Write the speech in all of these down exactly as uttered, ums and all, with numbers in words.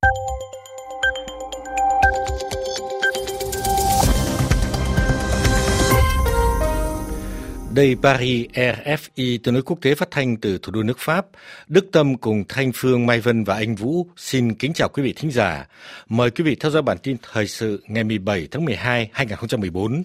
Đây Paris, rờ ép i tiếng nói quốc tế phát thanh từ thủ đô nước Pháp. Đức Tâm cùng Thanh Phương, Mai Vân và Anh Vũ xin kính chào quý vị thính giả. Mời quý vị theo dõi bản tin thời sự ngày mười bảy tháng mười hai năm hai nghìn không trăm mười bốn.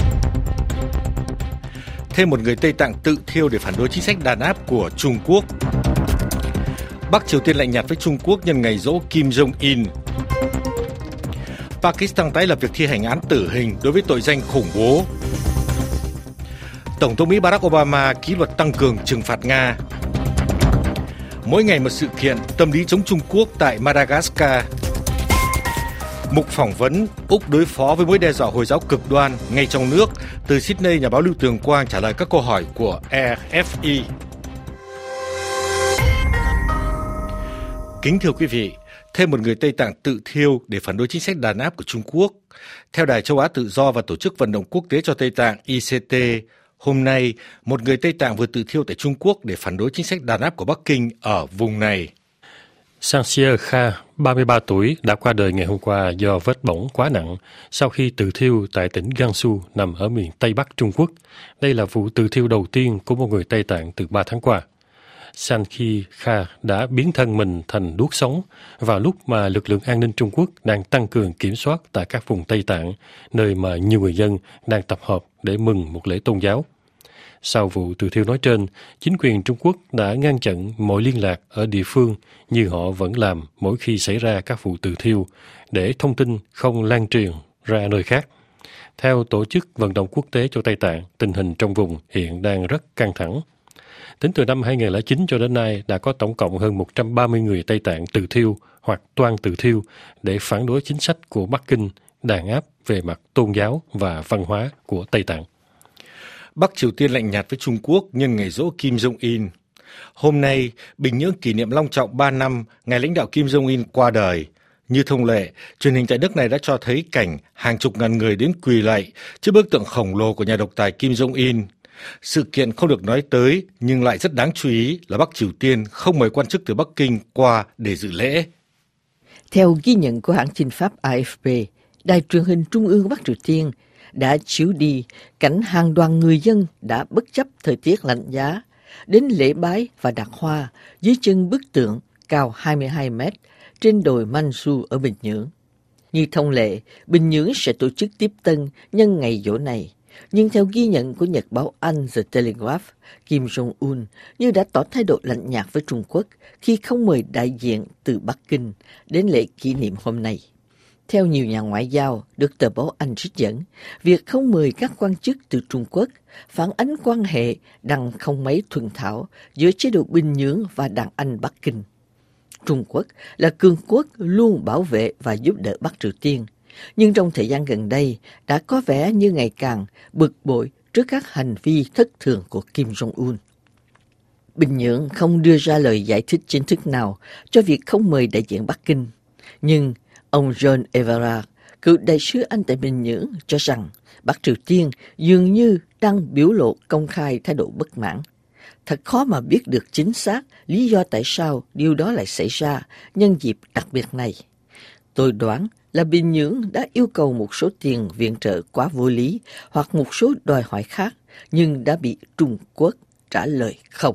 Thêm một người Tây Tạng tự thiêu để phản đối chính sách đàn áp của Trung Quốc. Bắc Triều Tiên lạnh nhạt với Trung Quốc nhân ngày giỗ Kim Jong-un. Pakistan tái lập việc thi hành án tử hình đối với tội danh khủng bố. Tổng thống Mỹ Barack Obama ký luật tăng cường trừng phạt Nga. Mỗi ngày một sự kiện tâm lý chống Trung Quốc tại Madagascar. Mục phỏng vấn Úc đối phó với mối đe dọa Hồi giáo cực đoan ngay trong nước. Từ Sydney, nhà báo Lưu Tường Quang trả lời các câu hỏi của rờ ép i. Kính thưa quý vị, thêm một người Tây Tạng tự thiêu để phản đối chính sách đàn áp của Trung Quốc. Theo Đài Châu Á Tự Do và Tổ chức Vận động Quốc tế cho Tây Tạng I C T, hôm nay, một người Tây Tạng vừa tự thiêu tại Trung Quốc để phản đối chính sách đàn áp của Bắc Kinh ở vùng này. Sanxia Kha, ba mươi ba tuổi, đã qua đời ngày hôm qua do vết bỏng quá nặng sau khi tự thiêu tại tỉnh Gansu nằm ở miền Tây Bắc Trung Quốc. Đây là vụ tự thiêu đầu tiên của một người Tây Tạng từ ba tháng qua. Sanxia Kha đã biến thân mình thành đuốc sống vào lúc mà lực lượng an ninh Trung Quốc đang tăng cường kiểm soát tại các vùng Tây Tạng, nơi mà nhiều người dân đang tập hợp để mừng một lễ tôn giáo. Sau vụ tự thiêu nói trên, chính quyền Trung Quốc đã ngăn chặn mọi liên lạc ở địa phương như họ vẫn làm mỗi khi xảy ra các vụ tự thiêu để thông tin không lan truyền ra nơi khác. Theo Tổ chức Vận động Quốc tế cho Tây Tạng, tình hình trong vùng hiện đang rất căng thẳng. Tính từ năm hai nghìn không trăm lẻ chín cho đến nay đã có tổng cộng hơn một trăm ba mươi người Tây Tạng tự thiêu hoặc toan tự thiêu để phản đối chính sách của Bắc Kinh đàn áp về mặt tôn giáo và văn hóa của Tây Tạng. Bắc Triều Tiên lạnh nhạt với Trung Quốc nhân ngày giỗ Kim Jong-un. Hôm nay, Bình Nhưỡng kỷ niệm long trọng ba năm ngày lãnh đạo Kim Jong-un qua đời. Như thông lệ, truyền hình tại nước này đã cho thấy cảnh hàng chục ngàn người đến quỳ lạy trước bức tượng khổng lồ của nhà độc tài Kim Jong-un. Sự kiện không được nói tới nhưng lại rất đáng chú ý là Bắc Triều Tiên không mời quan chức từ Bắc Kinh qua để dự lễ. Theo ghi nhận của hãng tin Pháp A F P, Đài truyền hình Trung ương Bắc Triều Tiên đã chiếu đi cảnh hàng đoàn người dân đã bất chấp thời tiết lạnh giá đến lễ bái và đặt hoa dưới chân bức tượng cao hai mươi hai mét trên đồi Mansu ở Bình Nhưỡng. Như thông lệ, Bình Nhưỡng sẽ tổ chức tiếp tân nhân ngày giỗ này. Nhưng theo ghi nhận của nhật báo Anh The Telegraph, Kim Jong-un như đã tỏ thái độ lạnh nhạt với Trung Quốc khi không mời đại diện từ Bắc Kinh đến lễ kỷ niệm hôm nay. Theo nhiều nhà ngoại giao được tờ báo Anh trích dẫn, việc không mời các quan chức từ Trung Quốc phản ánh quan hệ đang không mấy thuận thảo giữa chế độ Bình Nhưỡng và đảng Anh Bắc Kinh. Trung Quốc là cường quốc luôn bảo vệ và giúp đỡ Bắc Triều Tiên, nhưng trong thời gian gần đây đã có vẻ như ngày càng bực bội trước các hành vi thất thường của Kim Jong-un. Bình Nhưỡng không đưa ra lời giải thích chính thức nào cho việc không mời đại diện Bắc Kinh, nhưng ông John Everard, cựu đại sứ Anh tại Bình Nhưỡng, cho rằng Bắc Triều Tiên dường như đang biểu lộ công khai thái độ bất mãn. Thật khó mà biết được chính xác lý do tại sao điều đó lại xảy ra nhân dịp đặc biệt này. Tôi đoán là Bình Nhưỡng đã yêu cầu một số tiền viện trợ quá vô lý hoặc một số đòi hỏi khác, nhưng đã bị Trung Quốc trả lời không.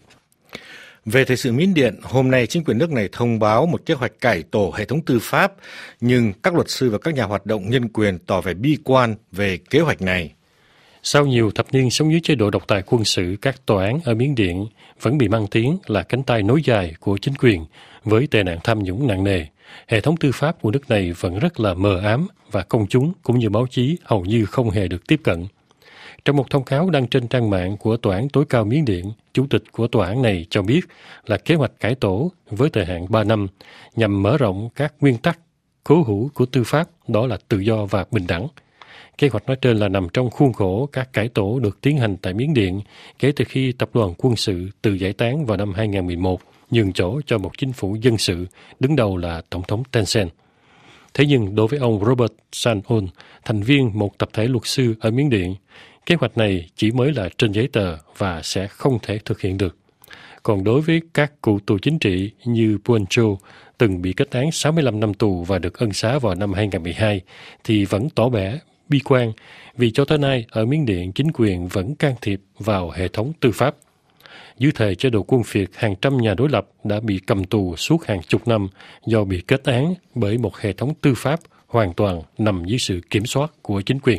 Về thời sự Miến Điện, hôm nay chính quyền nước này thông báo một kế hoạch cải tổ hệ thống tư pháp, nhưng các luật sư và các nhà hoạt động nhân quyền tỏ vẻ bi quan về kế hoạch này. Sau nhiều thập niên sống dưới chế độ độc tài quân sự, các tòa án ở Miến Điện vẫn bị mang tiếng là cánh tay nối dài của chính quyền với tệ nạn tham nhũng nặng nề. Hệ thống tư pháp của nước này vẫn rất là mờ ám và công chúng cũng như báo chí hầu như không hề được tiếp cận. Trong một thông cáo đăng trên trang mạng của Tòa án tối cao Miến Điện, chủ tịch của tòa án này cho biết là kế hoạch cải tổ với thời hạn ba năm nhằm mở rộng các nguyên tắc cố hữu của tư pháp, đó là tự do và bình đẳng. Kế hoạch nói trên là nằm trong khuôn khổ các cải tổ được tiến hành tại Miến Điện kể từ khi tập đoàn quân sự từ giải tán vào năm hai nghìn không trăm mười một, nhường chỗ cho một chính phủ dân sự, đứng đầu là Tổng thống Thein Sein. Thế nhưng đối với ông Robert San-on, thành viên một tập thể luật sư ở Miến Điện, kế hoạch này chỉ mới là trên giấy tờ và sẽ không thể thực hiện được. Còn đối với các cựu tù chính trị như Puan Cho, từng bị kết án sáu mươi lăm năm tù và được ân xá vào năm hai không một hai, thì vẫn tỏ vẻ bi quan vì cho tới nay ở Miến Điện chính quyền vẫn can thiệp vào hệ thống tư pháp. Dưới thời chế độ quân phiệt, hàng trăm nhà đối lập đã bị cầm tù suốt hàng chục năm do bị kết án bởi một hệ thống tư pháp hoàn toàn nằm dưới sự kiểm soát của chính quyền.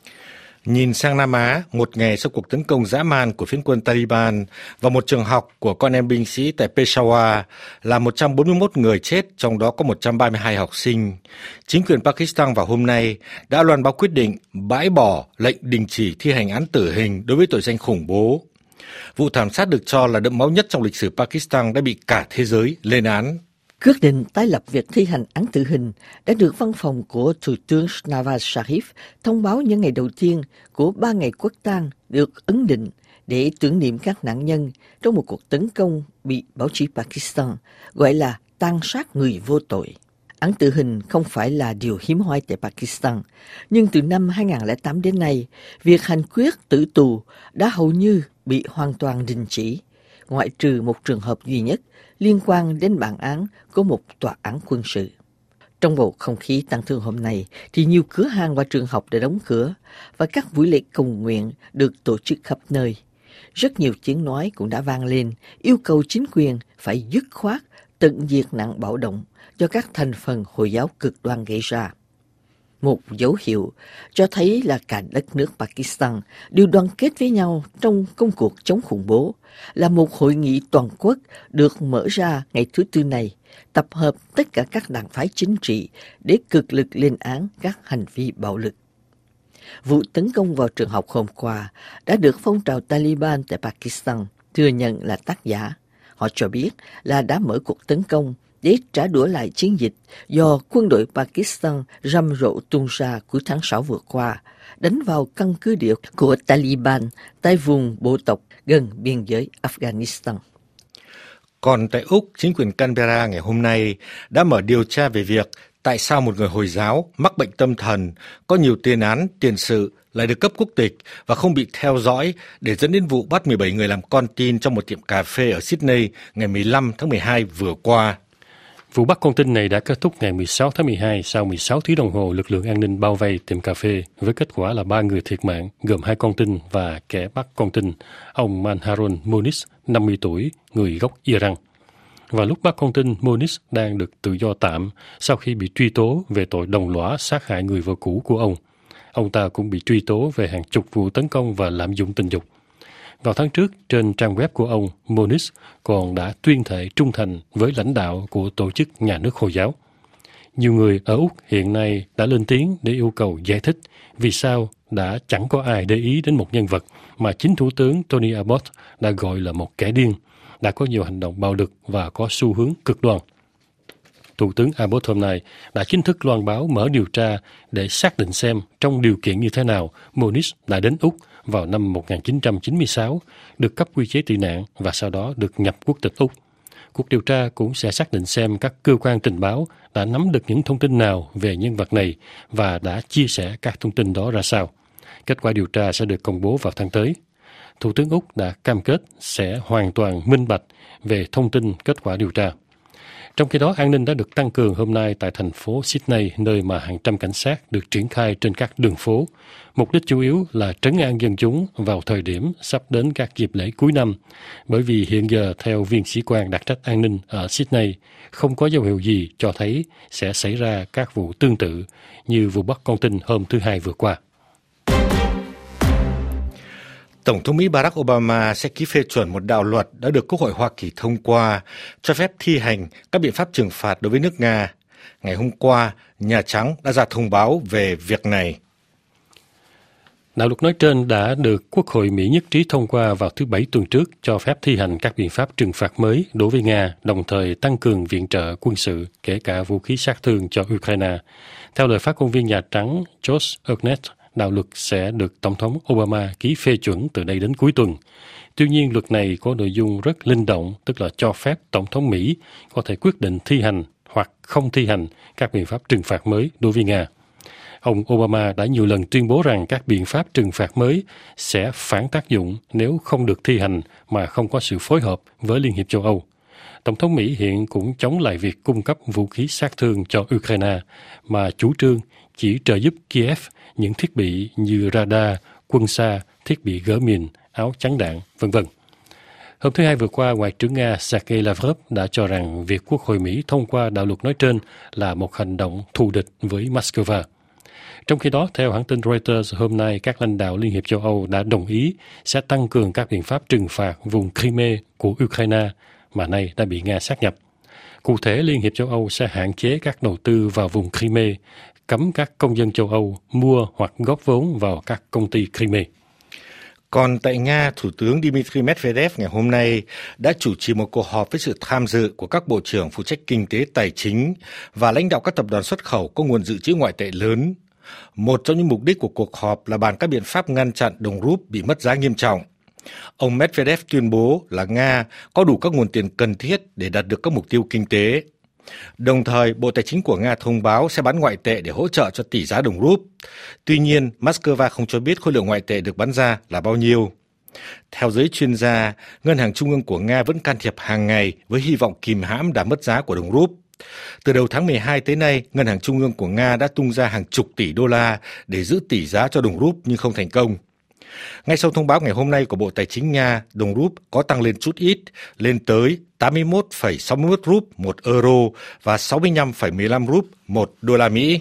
Nhìn sang Nam Á, một ngày sau cuộc tấn công dã man của phiến quân Taliban vào một trường học của con em binh sĩ tại Peshawar, làm một trăm bốn mươi mốt người chết, trong đó có một trăm ba mươi hai học sinh. Chính quyền Pakistan vào hôm nay đã loan báo quyết định bãi bỏ lệnh đình chỉ thi hành án tử hình đối với tội danh khủng bố. Vụ thảm sát được cho là đẫm máu nhất trong lịch sử Pakistan đã bị cả thế giới lên án. Quyết định tái lập việc thi hành án tử hình đã được văn phòng của Thủ tướng Nawaz Sharif thông báo những ngày đầu tiên của ba ngày quốc tang được ấn định để tưởng niệm các nạn nhân trong một cuộc tấn công bị báo chí Pakistan gọi là tàn sát người vô tội. Án tử hình không phải là điều hiếm hoi tại Pakistan, nhưng từ năm hai không không tám đến nay, việc hành quyết tử tù đã hầu như bị hoàn toàn đình chỉ, ngoại trừ một trường hợp duy nhất liên quan đến bản án của một tòa án quân sự. Trong bầu không khí tang thương hôm nay, thì nhiều cửa hàng và trường học đã đóng cửa và các buổi lễ cầu nguyện được tổ chức khắp nơi. Rất nhiều tiếng nói cũng đã vang lên yêu cầu chính quyền phải dứt khoát tận diệt nạn bạo động do các thành phần Hồi giáo cực đoan gây ra. Một dấu hiệu cho thấy là cả đất nước Pakistan đều đoàn kết với nhau trong công cuộc chống khủng bố là một hội nghị toàn quốc được mở ra ngày thứ Tư này, tập hợp tất cả các đảng phái chính trị để cực lực lên án các hành vi bạo lực. Vụ tấn công vào trường học hôm qua đã được phong trào Taliban tại Pakistan thừa nhận là tác giả. Họ cho biết là đã mở cuộc tấn công để trả đũa lại chiến dịch do quân đội Pakistan rầm rộ tung ra cuối tháng sáu vừa qua, đánh vào căn cứ địa của Taliban tại vùng bộ tộc gần biên giới Afghanistan. Còn tại Úc, chính quyền Canberra ngày hôm nay đã mở điều tra về việc tại sao một người Hồi giáo mắc bệnh tâm thần, có nhiều tiền án, tiền sự lại được cấp quốc tịch và không bị theo dõi để dẫn đến vụ bắt mười bảy người làm con tin trong một tiệm cà phê ở Sydney ngày mười lăm tháng mười hai vừa qua. Vụ bắt con tin này đã kết thúc ngày mười sáu tháng mười hai sau mười sáu tiếng đồng hồ lực lượng an ninh bao vây tiệm cà phê với kết quả là ba người thiệt mạng, gồm hai con tin và kẻ bắt con tin, ông Manharun Moniz, năm mươi tuổi, người gốc Iran. Và lúc bắt con tin, Moniz đang được tự do tạm sau khi bị truy tố về tội đồng lõa sát hại người vợ cũ của ông. Ông ta cũng bị truy tố về hàng chục vụ tấn công và lạm dụng tình dục. Vào tháng trước, trên trang web của ông, Moniz còn đã tuyên thệ trung thành với lãnh đạo của tổ chức nhà nước Hồi giáo. Nhiều người ở Úc hiện nay đã lên tiếng để yêu cầu giải thích vì sao đã chẳng có ai để ý đến một nhân vật mà chính Thủ tướng Tony Abbott đã gọi là một kẻ điên, đã có nhiều hành động bạo lực và có xu hướng cực đoan. Thủ tướng Abbott hôm nay đã chính thức loan báo mở điều tra để xác định xem trong điều kiện như thế nào Moniz đã đến Úc vào năm một nghìn chín trăm chín mươi sáu, được cấp quy chế tị nạn và sau đó được nhập quốc tịch Úc. Cuộc điều tra cũng sẽ xác định xem các cơ quan tình báo đã nắm được những thông tin nào về nhân vật này và đã chia sẻ các thông tin đó ra sao. Kết quả điều tra sẽ được công bố vào tháng tới. Thủ tướng Úc đã cam kết sẽ hoàn toàn minh bạch về thông tin kết quả điều tra. Trong khi đó, an ninh đã được tăng cường hôm nay tại thành phố Sydney, nơi mà hàng trăm cảnh sát được triển khai trên các đường phố. Mục đích chủ yếu là trấn an dân chúng vào thời điểm sắp đến các dịp lễ cuối năm, bởi vì hiện giờ, theo viên sĩ quan đặc trách an ninh ở Sydney, không có dấu hiệu gì cho thấy sẽ xảy ra các vụ tương tự như vụ bắt con tin hôm thứ Hai vừa qua. Tổng thống Mỹ Barack Obama sẽ ký phê chuẩn một đạo luật đã được Quốc hội Hoa Kỳ thông qua cho phép thi hành các biện pháp trừng phạt đối với nước Nga. Ngày hôm qua, Nhà Trắng đã ra thông báo về việc này. Đạo luật nói trên đã được Quốc hội Mỹ nhất trí thông qua vào thứ Bảy tuần trước, cho phép thi hành các biện pháp trừng phạt mới đối với Nga, đồng thời tăng cường viện trợ quân sự, kể cả vũ khí sát thương cho Ukraine. Theo lời phát ngôn viên Nhà Trắng Josh Earnest, đạo luật sẽ được Tổng thống Obama ký phê chuẩn từ đây đến cuối tuần. Tuy nhiên, luật này có nội dung rất linh động, tức là cho phép Tổng thống Mỹ có thể quyết định thi hành hoặc không thi hành các biện pháp trừng phạt mới đối với Nga. Ông Obama đã nhiều lần tuyên bố rằng các biện pháp trừng phạt mới sẽ phản tác dụng nếu không được thi hành mà không có sự phối hợp với Liên hiệp châu Âu. Tổng thống Mỹ hiện cũng chống lại việc cung cấp vũ khí sát thương cho Ukraine, mà chủ trương chỉ trợ giúp Kiev những thiết bị như radar, quân xa, thiết bị gỡ mìn, áo chắn đạn, vân vân. Hôm thứ Hai vừa qua, Ngoại trưởng Nga Sergei Lavrov đã cho rằng việc Quốc hội Mỹ thông qua đạo luật nói trên là một hành động thù địch với Moscow. Trong khi đó, theo hãng tin Reuters, hôm nay các lãnh đạo Liên hiệp châu Âu đã đồng ý sẽ tăng cường các biện pháp trừng phạt vùng Crimea của Ukraine, mà nay đã bị Nga sáp nhập. Cụ thể, Liên hiệp châu Âu sẽ hạn chế các đầu tư vào vùng Crimea, cấm các công dân châu Âu mua hoặc góp vốn vào các công ty Crimea. Còn tại Nga, Thủ tướng Dmitry Medvedev ngày hôm nay đã chủ trì một cuộc họp với sự tham dự của các bộ trưởng phụ trách kinh tế tài chính và lãnh đạo các tập đoàn xuất khẩu có nguồn dự trữ ngoại tệ lớn. Một trong những mục đích của cuộc họp là bàn các biện pháp ngăn chặn đồng rúp bị mất giá nghiêm trọng. Ông Medvedev tuyên bố là Nga có đủ các nguồn tiền cần thiết để đạt được các mục tiêu kinh tế. Đồng thời, Bộ Tài chính của Nga thông báo sẽ bán ngoại tệ để hỗ trợ cho tỷ giá đồng rúp. Tuy nhiên, Moscow không cho biết khối lượng ngoại tệ được bán ra là bao nhiêu. Theo giới chuyên gia, Ngân hàng Trung ương của Nga vẫn can thiệp hàng ngày với hy vọng kìm hãm đà mất giá của đồng rúp. Từ đầu tháng mười hai tới nay, Ngân hàng Trung ương của Nga đã tung ra hàng chục tỷ đô la để giữ tỷ giá cho đồng rúp nhưng không thành công. Ngay sau thông báo ngày hôm nay của Bộ Tài chính Nga, đồng rúp có tăng lên chút ít, lên tới tám mươi mốt phẩy sáu mươi mốt rúp một euro và sáu mươi lăm phẩy mười lăm rúp một đô la Mỹ.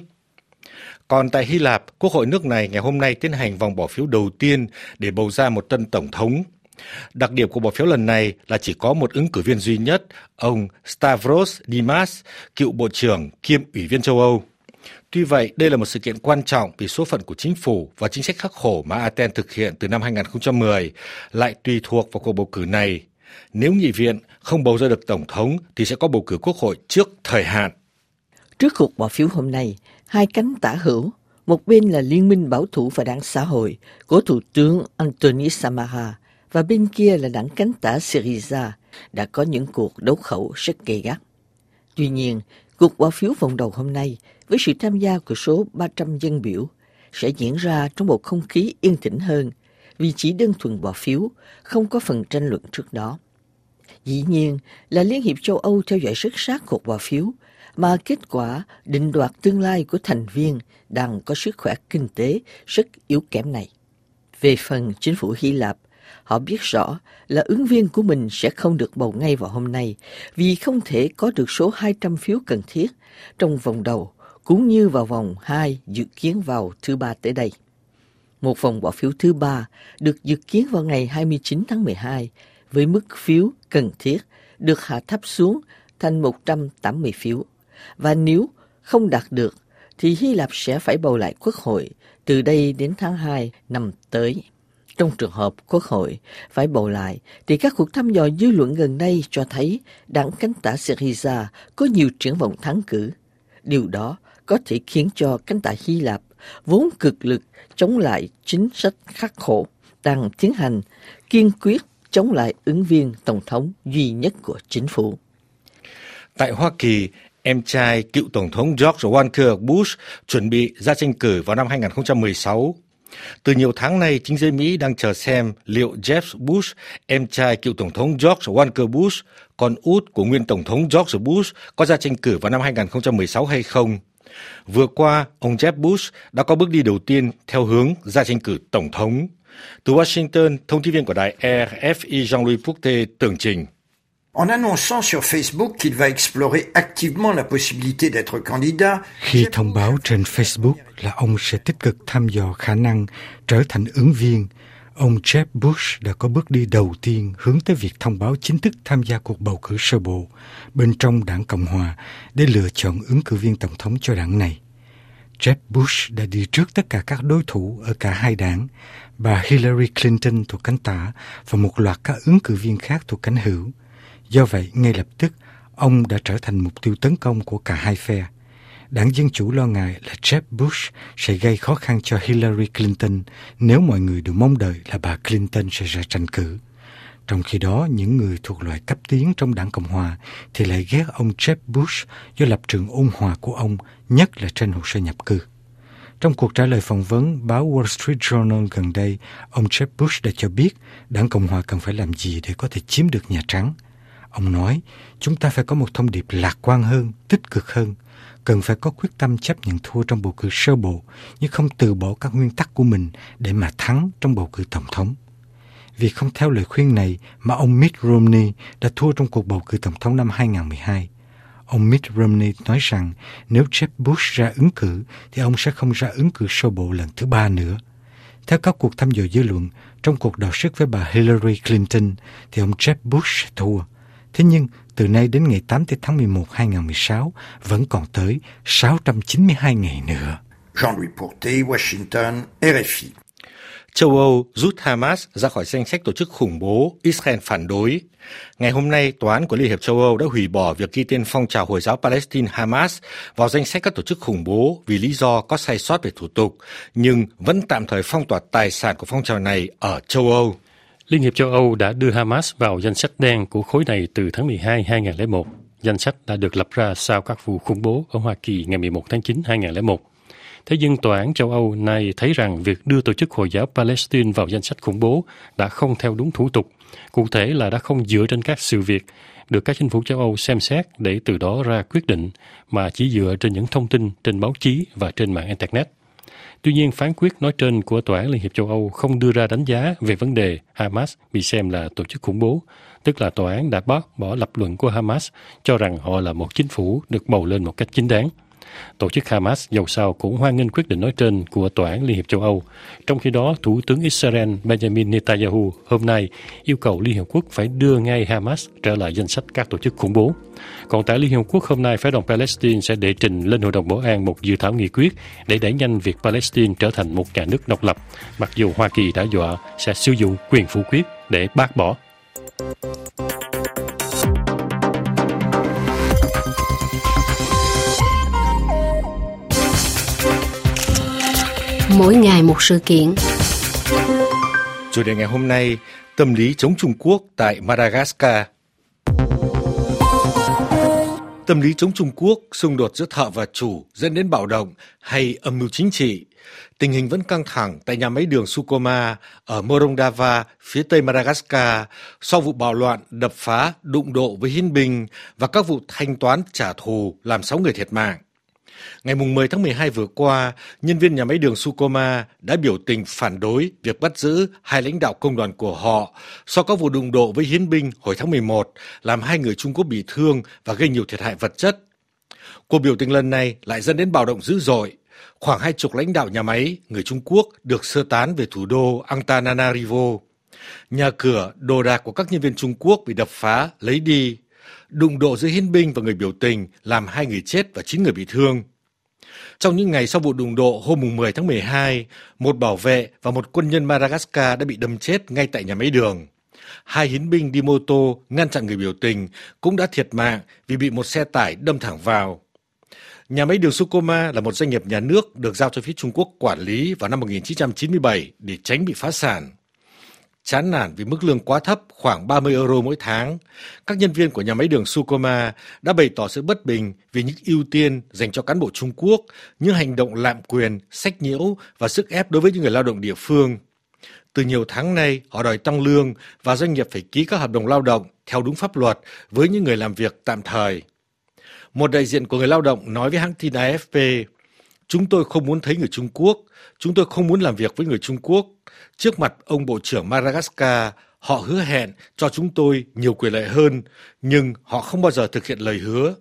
Còn tại Hy Lạp, Quốc hội nước này ngày hôm nay tiến hành vòng bỏ phiếu đầu tiên để bầu ra một tân tổng thống. Đặc điểm của bỏ phiếu lần này là chỉ có một ứng cử viên duy nhất, ông Stavros Dimas, cựu bộ trưởng kiêm ủy viên châu Âu. Tuy vậy, đây là một sự kiện quan trọng vì số phận của chính phủ và chính sách khắc khổ mà Athens thực hiện từ năm hai không một không lại tùy thuộc vào cuộc bầu cử này. Nếu nghị viện không bầu ra được tổng thống thì sẽ có bầu cử quốc hội trước thời hạn. Trước cuộc bỏ phiếu hôm nay, hai cánh tả hữu, một bên là Liên minh Bảo thủ và Đảng Xã hội của Thủ tướng Antonis Samaras và bên kia là đảng cánh tả Syriza đã có những cuộc đấu khẩu rất gay gắt. Tuy nhiên, cuộc bỏ phiếu vòng đầu hôm nay với sự tham gia của số ba trăm dân biểu sẽ diễn ra trong một không khí yên tĩnh hơn vì chỉ đơn thuần bỏ phiếu, không có phần tranh luận trước đó. Dĩ nhiên là Liên hiệp châu Âu theo dõi rất sát cuộc bỏ phiếu mà kết quả định đoạt tương lai của thành viên đang có sức khỏe kinh tế rất yếu kém này. Về phần chính phủ Hy Lạp, họ biết rõ là ứng viên của mình sẽ không được bầu ngay vào hôm nay vì không thể có được số hai trăm phiếu cần thiết trong vòng đầu cũng như vào vòng hai dự kiến vào thứ ba tới đây. Một vòng bỏ phiếu thứ ba được dự kiến vào ngày hai mươi chín tháng mười hai với mức phiếu cần thiết được hạ thấp xuống thành một trăm tám mươi phiếu. Và nếu không đạt được thì Hy Lạp sẽ phải bầu lại quốc hội từ đây đến tháng hai năm tới. Trong trường hợp quốc hội phải bầu lại thì các cuộc thăm dò dư luận gần đây cho thấy đảng cánh tả Syriza có nhiều triển vọng thắng cử. Điều đó có thể khiến cho cánh tả Hy Lạp vốn cực lực chống lại chính sách khắc khổ đang tiến hành kiên quyết chống lại ứng viên tổng thống duy nhất của chính phủ. Tại Hoa Kỳ, em trai cựu Tổng thống George Walker Bush chuẩn bị ra tranh cử vào năm hai không một sáu. Từ nhiều tháng nay, chính giới Mỹ đang chờ xem liệu Jeb Bush, em trai cựu Tổng thống George Walker Bush, con út của nguyên Tổng thống George Bush, có ra tranh cử vào năm hai không một sáu hay không. Vừa qua, ông Jeb Bush đã có bước đi đầu tiên theo hướng ra tranh cử Tổng thống. Từ Washington, thông tin viên của đài R F I Jean-Louis Pouctet tường trình. En annonçant sur Facebook qu'il va explorer activement la possibilité d'être candidat. Khi thông báo trên Facebook là ông sẽ tích cực thăm dò khả năng trở thành ứng viên, ông Jeb Bush đã có bước đi đầu tiên hướng tới việc thông báo chính thức tham gia cuộc bầu cử sơ bộ bên trong đảng Cộng hòa để lựa chọn ứng cử viên tổng thống cho đảng này. Jeb Bush đã đi trước tất cả các đối thủ ở cả hai đảng, bà Hillary Clinton thuộc cánh tả và một loạt các ứng cử viên khác thuộc cánh hữu. Do vậy, ngay lập tức, ông đã trở thành mục tiêu tấn công của cả hai phe. Đảng Dân Chủ lo ngại là Jeb Bush sẽ gây khó khăn cho Hillary Clinton nếu mọi người đều mong đợi là bà Clinton sẽ ra tranh cử. Trong khi đó, những người thuộc loại cấp tiến trong đảng Cộng hòa thì lại ghét ông Jeb Bush do lập trường ôn hòa của ông, nhất là trên hồ sơ nhập cư. Trong cuộc trả lời phỏng vấn báo Wall Street Journal gần đây, ông Jeb Bush đã cho biết đảng Cộng hòa cần phải làm gì để có thể chiếm được Nhà Trắng. Ông nói, chúng ta phải có một thông điệp lạc quan hơn, tích cực hơn, cần phải có quyết tâm chấp nhận thua trong bầu cử sơ bộ, nhưng không từ bỏ các nguyên tắc của mình để mà thắng trong bầu cử tổng thống. Vì không theo lời khuyên này mà ông Mitt Romney đã thua trong cuộc bầu cử tổng thống năm hai không một hai. Ông Mitt Romney nói rằng nếu Jeb Bush ra ứng cử thì ông sẽ không ra ứng cử sơ bộ lần thứ ba nữa. Theo các cuộc thăm dò dư luận, trong cuộc đọ sức với bà Hillary Clinton thì ông Jeb Bush thua. Thế nhưng, từ nay đến ngày tám tháng mười một năm hai không một sáu, vẫn còn tới sáu trăm chín mươi hai ngày nữa. Jean-Louis Porté, Washington, R F I. Châu Âu rút Hamas ra khỏi danh sách tổ chức khủng bố, Israel phản đối. Ngày hôm nay, Tòa án của Liên hiệp châu Âu đã hủy bỏ việc ghi tên phong trào Hồi giáo Palestine Hamas vào danh sách các tổ chức khủng bố vì lý do có sai sót về thủ tục, nhưng vẫn tạm thời phong tỏa tài sản của phong trào này ở châu Âu. Liên hiệp châu Âu đã đưa Hamas vào danh sách đen của khối này từ tháng mười hai năm hai không không một. Danh sách đã được lập ra sau các vụ khủng bố ở Hoa Kỳ ngày mười một tháng chín năm hai không không một. Thế nhưng Tòa án châu Âu này thấy rằng việc đưa tổ chức Hồi giáo Palestine vào danh sách khủng bố đã không theo đúng thủ tục, cụ thể là đã không dựa trên các sự việc được các chính phủ châu Âu xem xét để từ đó ra quyết định, mà chỉ dựa trên những thông tin trên báo chí và trên mạng Internet. Tuy nhiên, phán quyết nói trên của Tòa án Liên hiệp châu Âu không đưa ra đánh giá về vấn đề Hamas bị xem là tổ chức khủng bố, tức là tòa án đã bác bỏ lập luận của Hamas cho rằng họ là một chính phủ được bầu lên một cách chính đáng. Tổ chức Hamas dầu sao cũng hoan nghênh quyết định nói trên của Tòa án Liên hiệp châu Âu. Trong khi đó, Thủ tướng Israel Benjamin Netanyahu hôm nay yêu cầu Liên hiệp quốc phải đưa ngay Hamas trở lại danh sách các tổ chức khủng bố. Còn tại Liên hiệp quốc hôm nay, phái đoàn Palestine sẽ đệ trình lên Hội đồng Bảo an một dự thảo nghị quyết để đẩy nhanh việc Palestine trở thành một nhà nước độc lập, mặc dù Hoa Kỳ đã dọa sẽ sử dụng quyền phủ quyết để bác bỏ. Mỗi ngày một sự kiện. Chủ đề ngày hôm nay, tâm lý chống Trung Quốc tại Madagascar. Tâm lý chống Trung Quốc, xung đột giữa thợ và chủ dẫn đến bạo động hay âm mưu chính trị. Tình hình vẫn căng thẳng tại nhà máy đường Sukoma ở Morondava, phía tây Madagascar, sau vụ bạo loạn, đập phá, đụng độ với hiến binh và các vụ thanh toán trả thù làm sáu người thiệt mạng. Ngày mười tháng mười hai vừa qua, nhân viên nhà máy đường Sukoma đã biểu tình phản đối việc bắt giữ hai lãnh đạo công đoàn của họ sau các vụ đụng độ với hiến binh hồi tháng mười một, làm hai người Trung Quốc bị thương và gây nhiều thiệt hại vật chất. Cuộc biểu tình lần này lại dẫn đến bạo động dữ dội. Khoảng hai chục lãnh đạo nhà máy người Trung Quốc được sơ tán về thủ đô Antananarivo. Nhà cửa, đồ đạc của các nhân viên Trung Quốc bị đập phá, lấy đi. Đụng độ giữa hiến binh và người biểu tình làm hai người chết và chín người bị thương. Trong những ngày sau vụ đụng độ hôm mười tháng mười hai, một bảo vệ và một quân nhân Madagascar đã bị đâm chết ngay tại nhà máy đường. Hai hiến binh đi mô tô ngăn chặn người biểu tình cũng đã thiệt mạng vì bị một xe tải đâm thẳng vào. Nhà máy đường Sukoma là một doanh nghiệp nhà nước được giao cho phía Trung Quốc quản lý vào năm một nghìn chín trăm chín mươi bảy để tránh bị phá sản. Chán nản vì mức lương quá thấp, khoảng ba mươi euro mỗi tháng, các nhân viên của nhà máy đường Sukoma đã bày tỏ sự bất bình vì những ưu tiên dành cho cán bộ Trung Quốc, những hành động lạm quyền, sách nhiễu và sức ép đối với những người lao động địa phương. Từ nhiều tháng nay, họ đòi tăng lương và doanh nghiệp phải ký các hợp đồng lao động theo đúng pháp luật với những người làm việc tạm thời. Một đại diện của người lao động nói với hãng tin A F P, "Chúng tôi không muốn thấy người Trung Quốc, chúng tôi không muốn làm việc với người Trung Quốc. Trước mặt ông Bộ trưởng Madagascar, họ hứa hẹn cho chúng tôi nhiều quyền lợi hơn, nhưng họ không bao giờ thực hiện lời hứa."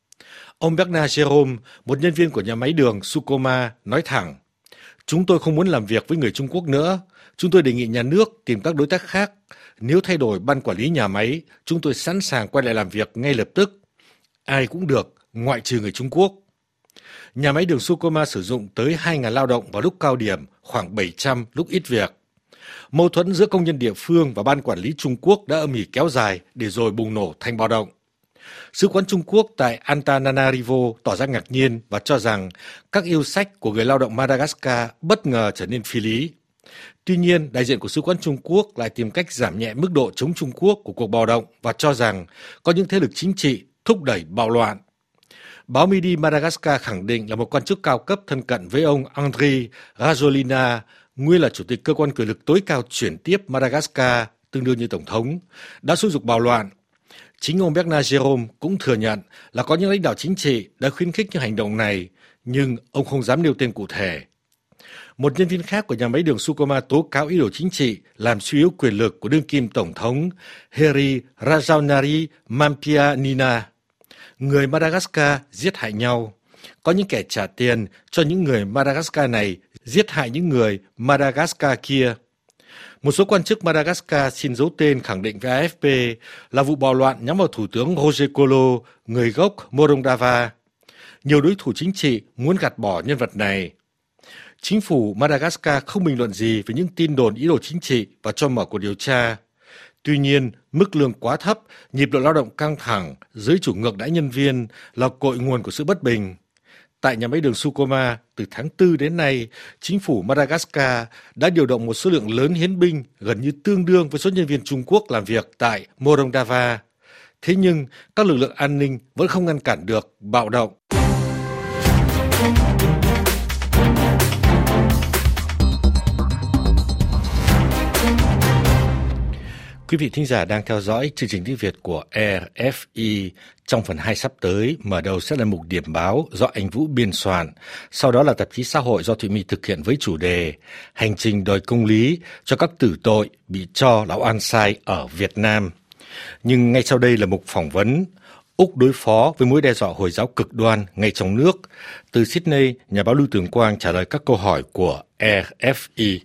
Ông Bernard Jerome, một nhân viên của nhà máy đường Sukoma, nói thẳng, "Chúng tôi không muốn làm việc với người Trung Quốc nữa. Chúng tôi đề nghị nhà nước tìm các đối tác khác. Nếu thay đổi ban quản lý nhà máy, chúng tôi sẵn sàng quay lại làm việc ngay lập tức. Ai cũng được, ngoại trừ người Trung Quốc." Nhà máy đường Sukoma sử dụng tới hai nghìn lao động vào lúc cao điểm, khoảng bảy trăm lúc ít việc. Mâu thuẫn giữa công nhân địa phương và ban quản lý Trung Quốc đã âm ỉ kéo dài để rồi bùng nổ thành bạo động. Sứ quán Trung Quốc tại Antananarivo tỏ ra ngạc nhiên và cho rằng các yêu sách của người lao động Madagascar bất ngờ trở nên phi lý. Tuy nhiên, đại diện của Sứ quán Trung Quốc lại tìm cách giảm nhẹ mức độ chống Trung Quốc của cuộc bạo động và cho rằng có những thế lực chính trị thúc đẩy bạo loạn. Báo Midi Madagascar khẳng định là một quan chức cao cấp thân cận với ông Andry Rajoelina, nguyên là chủ tịch cơ quan quyền lực tối cao chuyển tiếp Madagascar, tương đương như tổng thống, đã xúi giục bạo loạn. Chính ông Bernard Jérôme cũng thừa nhận là có những lãnh đạo chính trị đã khuyến khích những hành động này, nhưng ông không dám nêu tên cụ thể. Một nhân viên khác của nhà máy đường Sukoma tố cáo ý đồ chính trị làm suy yếu quyền lực của đương kim tổng thống Heri Rajaonari Mampianina. Người Madagascar giết hại nhau. Có những kẻ trả tiền cho những người Madagascar này giết hại những người Madagascar kia. Một số quan chức Madagascar xin giấu tên khẳng định với a ép pê là vụ bạo loạn nhắm vào Thủ tướng Roger Kolo, người gốc Morondava. Nhiều đối thủ chính trị muốn gạt bỏ nhân vật này. Chính phủ Madagascar không bình luận gì về những tin đồn ý đồ chính trị và cho mở cuộc điều tra. Tuy nhiên, mức lương quá thấp, nhịp độ lao động căng thẳng, giới chủ ngược đãi nhân viên là cội nguồn của sự bất bình. Tại nhà máy đường Sukoma, từ tháng tư đến nay, chính phủ Madagascar đã điều động một số lượng lớn hiến binh gần như tương đương với số nhân viên Trung Quốc làm việc tại Morondava. Thế nhưng, các lực lượng an ninh vẫn không ngăn cản được bạo động. Quý vị thính giả đang theo dõi chương trình tiếng Việt của rờ ép i. Trong phần hai sắp tới, mở đầu sẽ là mục điểm báo do anh Vũ biên soạn. Sau đó là tạp chí xã hội do Thụy My thực hiện với chủ đề Hành trình đòi công lý cho các tử tội bị cho là oan sai ở Việt Nam. Nhưng ngay sau đây là mục phỏng vấn Úc đối phó với mối đe dọa Hồi giáo cực đoan ngay trong nước. Từ Sydney, nhà báo Lưu Tường Quang trả lời các câu hỏi của rờ ép i.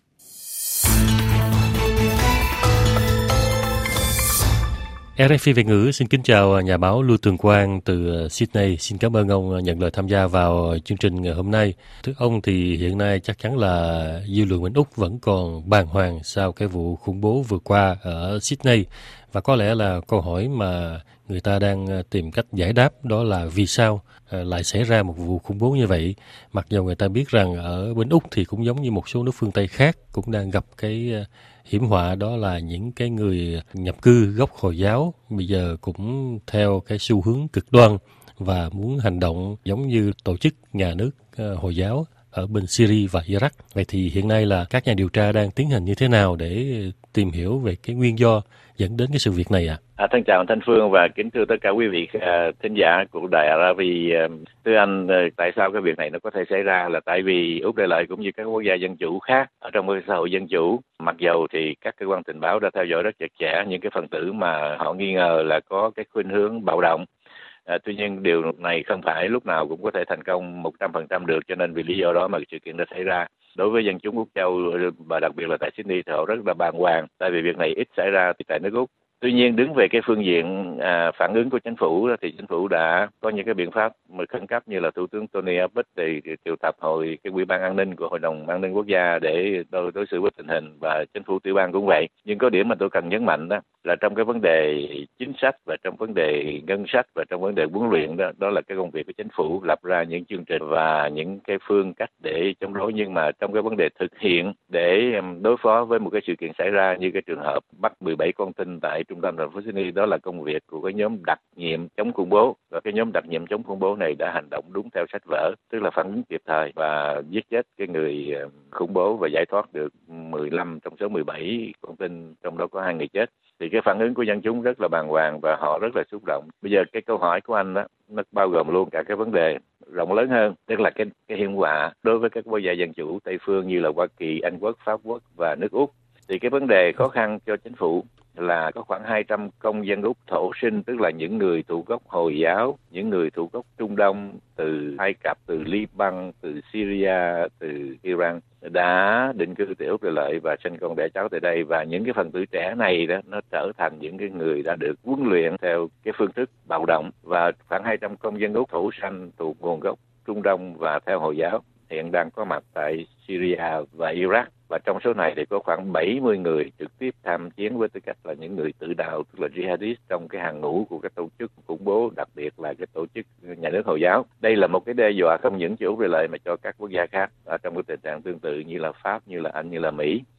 rờ ép i Việt ngữ xin kính chào nhà báo Lưu Tường Quang từ Sydney. Xin cảm ơn ông nhận lời tham gia vào chương trình ngày hôm nay. Thưa ông thì hiện nay chắc chắn là dư luận bên Úc vẫn còn bàng hoàng sau cái vụ khủng bố vừa qua ở Sydney. Và có lẽ là câu hỏi mà người ta đang tìm cách giải đáp đó là vì sao lại xảy ra một vụ khủng bố như vậy. Mặc dù người ta biết rằng ở bên Úc thì cũng giống như một số nước phương Tây khác cũng đang gặp cái hiểm họa, đó là những cái người nhập cư gốc Hồi giáo bây giờ cũng theo cái xu hướng cực đoan và muốn hành động giống như tổ chức nhà nước Hồi giáo ở bên Syria và Iraq. Vậy thì hiện nay là các nhà điều tra đang tiến hành như thế nào để tìm hiểu về cái nguyên do dẫn đến cái sự việc này ạ? À? À, thân chào Thanh Phương và kính thưa tất cả quý vị uh, thính giả của Đài Arabi. Uh, thưa anh, uh, tại sao cái việc này nó có thể xảy ra là tại vì Úc Đại Lợi cũng như các quốc gia dân chủ khác ở trong cái xã hội dân chủ, mặc dầu thì các cơ quan tình báo đã theo dõi rất chặt chẽ những cái phần tử mà họ nghi ngờ là có cái khuynh hướng bạo động. À, tuy nhiên điều này không phải lúc nào cũng có thể thành công một trăm phần trăm được, cho nên vì lý do đó mà sự kiện đã xảy ra. Đối với dân chúng Úc Châu và đặc biệt là tại Sydney thì họ rất là bàng hoàng, tại vì việc này ít xảy ra tại nước Úc. Tuy nhiên đứng về cái phương diện à, phản ứng của chính phủ thì chính phủ đã có những cái biện pháp khẩn cấp, như là Thủ tướng Tony Abbott thì triệu tập hội cái Ủy ban An ninh của Hội đồng An ninh Quốc gia để đối, đối xử với tình hình, và chính phủ tiểu bang cũng vậy. Nhưng có điểm mà tôi cần nhấn mạnh đó là trong cái vấn đề chính sách và trong vấn đề ngân sách và trong vấn đề huấn luyện đó, đó là cái công việc của chính phủ lập ra những chương trình và những cái phương cách để chống đối, nhưng mà trong cái vấn đề thực hiện để đối phó với một cái sự kiện xảy ra như cái trường hợp bắt mười bảy con tin tại trung tâm thành phố Sydney, đó là công việc của cái nhóm đặc nhiệm chống khủng bố, và cái nhóm đặc nhiệm chống khủng bố này đã hành động đúng theo sách vở, tức là phản ứng kịp thời và giết chết cái người khủng bố và giải thoát được mười lăm trong số mười bảy con tin, trong đó có hai người chết. Thì cái phản ứng của dân chúng rất là bàng hoàng và họ rất là xúc động. Bây giờ cái câu hỏi của anh đó nó bao gồm luôn cả cái vấn đề rộng lớn hơn, tức là cái cái hiểm họa đối với các quốc gia dân chủ Tây phương như là Hoa Kỳ, Anh Quốc, Pháp Quốc và nước Úc. Thì cái vấn đề khó khăn cho chính phủ là có khoảng hai trăm công dân Úc thổ sinh, tức là những người thuộc gốc Hồi giáo, những người thuộc gốc Trung Đông, từ Ai Cập, từ Liban, từ Syria, từ Iran đã định cư tại Úc Đại Lợi và sinh con đẻ cháu tại đây. Và những cái phần tử trẻ này đó nó trở thành những cái người đã được huấn luyện theo cái phương thức bạo động, và khoảng hai trăm công dân Úc thổ sinh thuộc nguồn gốc Trung Đông và theo Hồi giáo hiện đang có mặt tại Syria và Iraq. Và trong số này thì có khoảng bảy mươi người trực tiếp tham chiến với tư cách là những người tự đạo, tức là jihadist trong cái hàng ngũ của các tổ chức khủng bố, đặc biệt là cái tổ chức nhà nước Hồi giáo. Đây là một cái đe dọa không những cho Úc Đại Lợi mà cho các quốc gia khác ở trong cái tình trạng tương tự như là Pháp, như là Anh, như là Mỹ.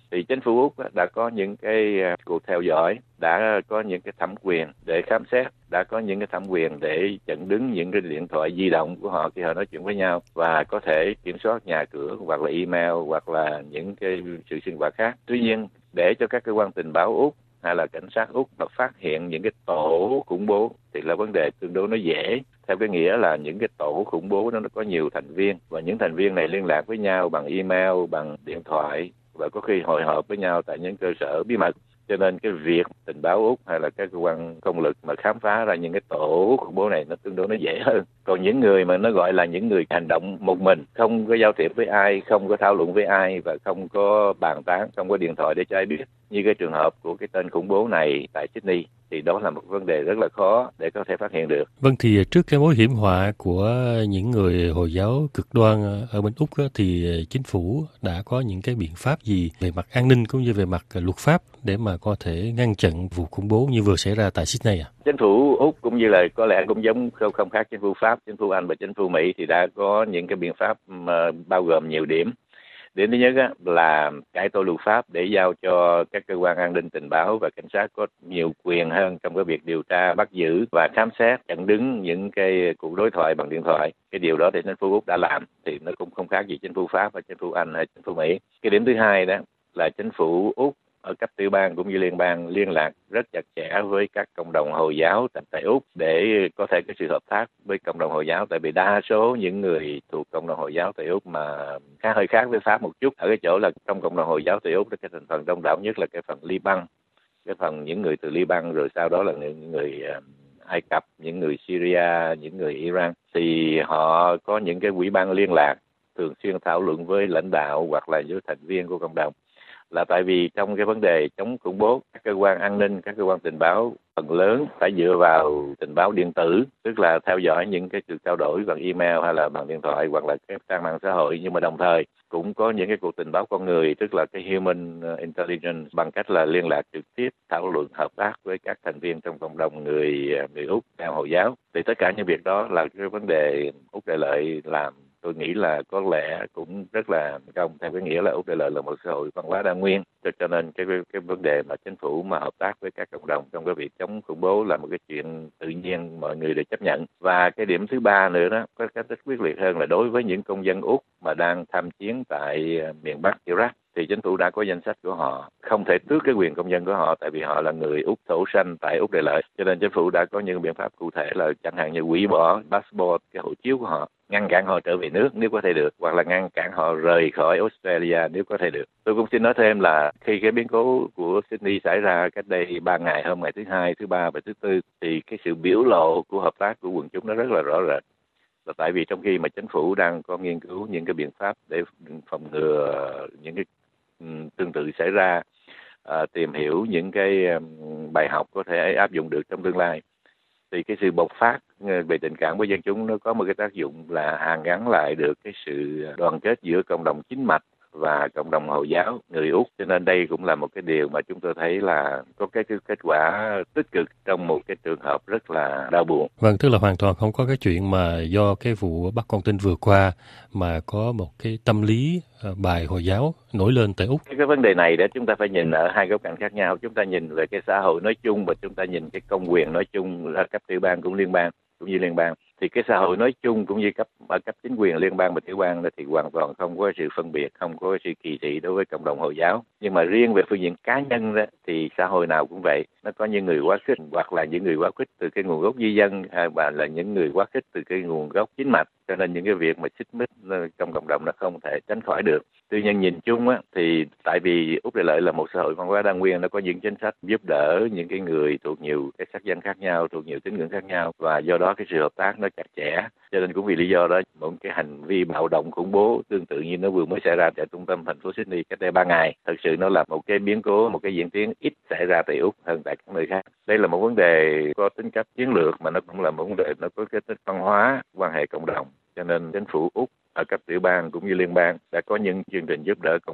Thì chính phủ Úc đã có những cái cuộc theo dõi, đã có những cái thẩm quyền để khám xét, đã có những cái thẩm quyền để chặn đứng những cái điện thoại di động của họ khi họ nói chuyện với nhau, và có thể kiểm soát nhà cửa hoặc là email hoặc là những cái sự sinh hoạt khác. Tuy nhiên, để cho các cơ quan tình báo Úc hay là cảnh sát Úc mà phát hiện những cái tổ khủng bố thì là vấn đề tương đối nó dễ. Theo cái nghĩa là những cái tổ khủng bố đó nó có nhiều thành viên, và những thành viên này liên lạc với nhau bằng email, bằng điện thoại, và có khi hội họp với nhau tại những cơ sở bí mật. Cho nên cái việc tình báo Úc hay là các cơ quan công lực mà khám phá ra những cái tổ khủng bố này nó tương đối nó dễ hơn. Còn những người mà nó gọi là những người hành động một mình, không có giao tiếp với ai, không có thảo luận với ai và không có bàn tán, không có điện thoại để cho ai biết, như cái trường hợp của cái tên khủng bố này tại Sydney, thì đó là một vấn đề rất là khó để có thể phát hiện được. Vâng, thì trước cái mối hiểm họa của những người Hồi giáo cực đoan ở bên Úc đó, thì chính phủ đã có những cái biện pháp gì về mặt an ninh cũng như về mặt luật pháp để mà có thể ngăn chặn vụ khủng bố như vừa xảy ra tại Sydney à? Chính phủ Úc cũng như là có lẽ cũng giống không, không khác chính phủ Pháp, chính phủ Anh và chính phủ Mỹ thì đã có những cái biện pháp mà bao gồm nhiều điểm. Điểm thứ nhất á, là cải tổ luật pháp để giao cho các cơ quan an ninh tình báo và cảnh sát có nhiều quyền hơn trong cái việc điều tra, bắt giữ và khám xét, chặn đứng những cái cuộc đối thoại bằng điện thoại. Cái điều đó thì chính phủ Úc đã làm, thì nó cũng không khác gì chính phủ Pháp và chính phủ Anh hay chính phủ Mỹ. Cái điểm thứ hai đó là chính phủ Úc ở cấp tiểu bang cũng như liên bang liên lạc rất chặt chẽ với các cộng đồng Hồi giáo tại Úc để có thể có sự hợp tác với cộng đồng Hồi giáo, tại vì đa số những người thuộc cộng đồng Hồi giáo tại Úc mà khá hơi khác với Pháp một chút ở cái chỗ là trong cộng đồng Hồi giáo tại Úc cái thành phần đông đảo nhất là cái phần Liban, cái phần những người từ Liban, rồi sau đó là những người Ai Cập, những người Syria, những người Iran, thì họ có những cái ủy ban liên lạc thường xuyên thảo luận với lãnh đạo hoặc là với thành viên của cộng đồng. Là tại vì trong cái vấn đề chống khủng bố, các cơ quan an ninh, các cơ quan tình báo phần lớn phải dựa vào tình báo điện tử, tức là theo dõi những cái sự trao đổi bằng email hay là bằng điện thoại hoặc là các trang mạng xã hội, nhưng mà đồng thời cũng có những cái cuộc tình báo con người, tức là cái human intelligence, bằng cách là liên lạc trực tiếp, thảo luận, hợp tác với các thành viên trong cộng đồng người người Úc theo Hồi giáo. Thì tất cả những việc đó là cái vấn đề Úc Đại Lợi làm, tôi nghĩ là có lẽ cũng rất là công, theo cái nghĩa là Úc Đại Lợi là một xã hội văn hóa đa nguyên, cho, cho nên cái cái vấn đề mà chính phủ mà hợp tác với các cộng đồng trong cái việc chống khủng bố là một cái chuyện tự nhiên mọi người đều chấp nhận. Và cái điểm thứ ba nữa đó, có cách rất quyết liệt hơn là đối với những công dân Úc mà đang tham chiến tại miền Bắc Iraq, thì chính phủ đã có danh sách của họ, không thể tước cái quyền công dân của họ tại vì họ là người Úc thổ sanh tại Úc Đại Lợi. Cho nên chính phủ đã có những biện pháp cụ thể là chẳng hạn như hủy bỏ passport, cái hộ chiếu của họ, ngăn cản họ trở về nước nếu có thể được, hoặc là ngăn cản họ rời khỏi Australia nếu có thể được. Tôi cũng xin nói thêm là khi cái biến cố của Sydney xảy ra cách đây ba ngày, hôm ngày thứ hai, thứ ba và thứ tư, thì cái sự biểu lộ của hợp tác của quần chúng nó rất là rõ rệt. Là tại vì trong khi mà chính phủ đang có nghiên cứu những cái biện pháp để phòng ngừa những cái um, tương tự xảy ra, uh, tìm hiểu những cái um, bài học có thể áp dụng được trong tương lai, thì cái sự bộc phát về tình cảm của dân chúng nó có một cái tác dụng là hàn gắn lại được cái sự đoàn kết giữa cộng đồng chính mạch và cộng đồng Hồi giáo người Úc. Cho nên đây cũng là một cái điều mà chúng tôi thấy là có cái, cái kết quả tích cực trong một cái trường hợp rất là đau buồn. Vâng, tức là hoàn toàn không có cái chuyện mà do cái vụ bắt con tin vừa qua mà có một cái tâm lý bài Hồi giáo nổi lên tại Úc. Cái, cái vấn đề này để chúng ta phải nhìn ở hai góc cạnh khác nhau. Chúng ta nhìn về cái xã hội nói chung và chúng ta nhìn cái công quyền nói chung ở cấp tiểu bang cũng liên bang cũng như liên bang. Thì cái xã hội nói chung cũng như cấp ở cấp chính quyền liên bang và tiểu bang đó thì hoàn toàn không có sự phân biệt, không có sự kỳ thị đối với cộng đồng Hồi giáo. Nhưng mà riêng về phương diện cá nhân đó thì xã hội nào cũng vậy, nó có những người quá khích hoặc là những người quá khích từ cái nguồn gốc di dân hay và là những người quá khích từ cái nguồn gốc chính mạch. Cho nên những cái việc mà xích mích trong cộng đồng nó không thể tránh khỏi được. Tuy nhiên nhìn chung á thì tại vì Úc Đại Lợi là một xã hội văn hóa đa nguyên, nó có những chính sách giúp đỡ những cái người thuộc nhiều cái sắc dân khác nhau, thuộc nhiều tín ngưỡng khác nhau, và do đó cái sự hợp tác nó chặt chẽ. Cho nên cũng vì lý do đó một cái hành vi bạo động khủng bố tương tự như nó vừa mới xảy ra tại trung tâm thành phố Sydney cách đây ba ngày, thật sự nó là một cái biến cố, một cái diễn tiến ít xảy ra tại Úc hơn tại các nơi khác. Đây là một vấn đề có tính cách chiến lược mà nó cũng là một vấn đề nó có cái tính văn hóa, quan hệ cộng đồng. Cho nên chính phủ Úc ở cấp tiểu bang cũng như liên bang đã có những chương trình giúp đỡ cộng đồng và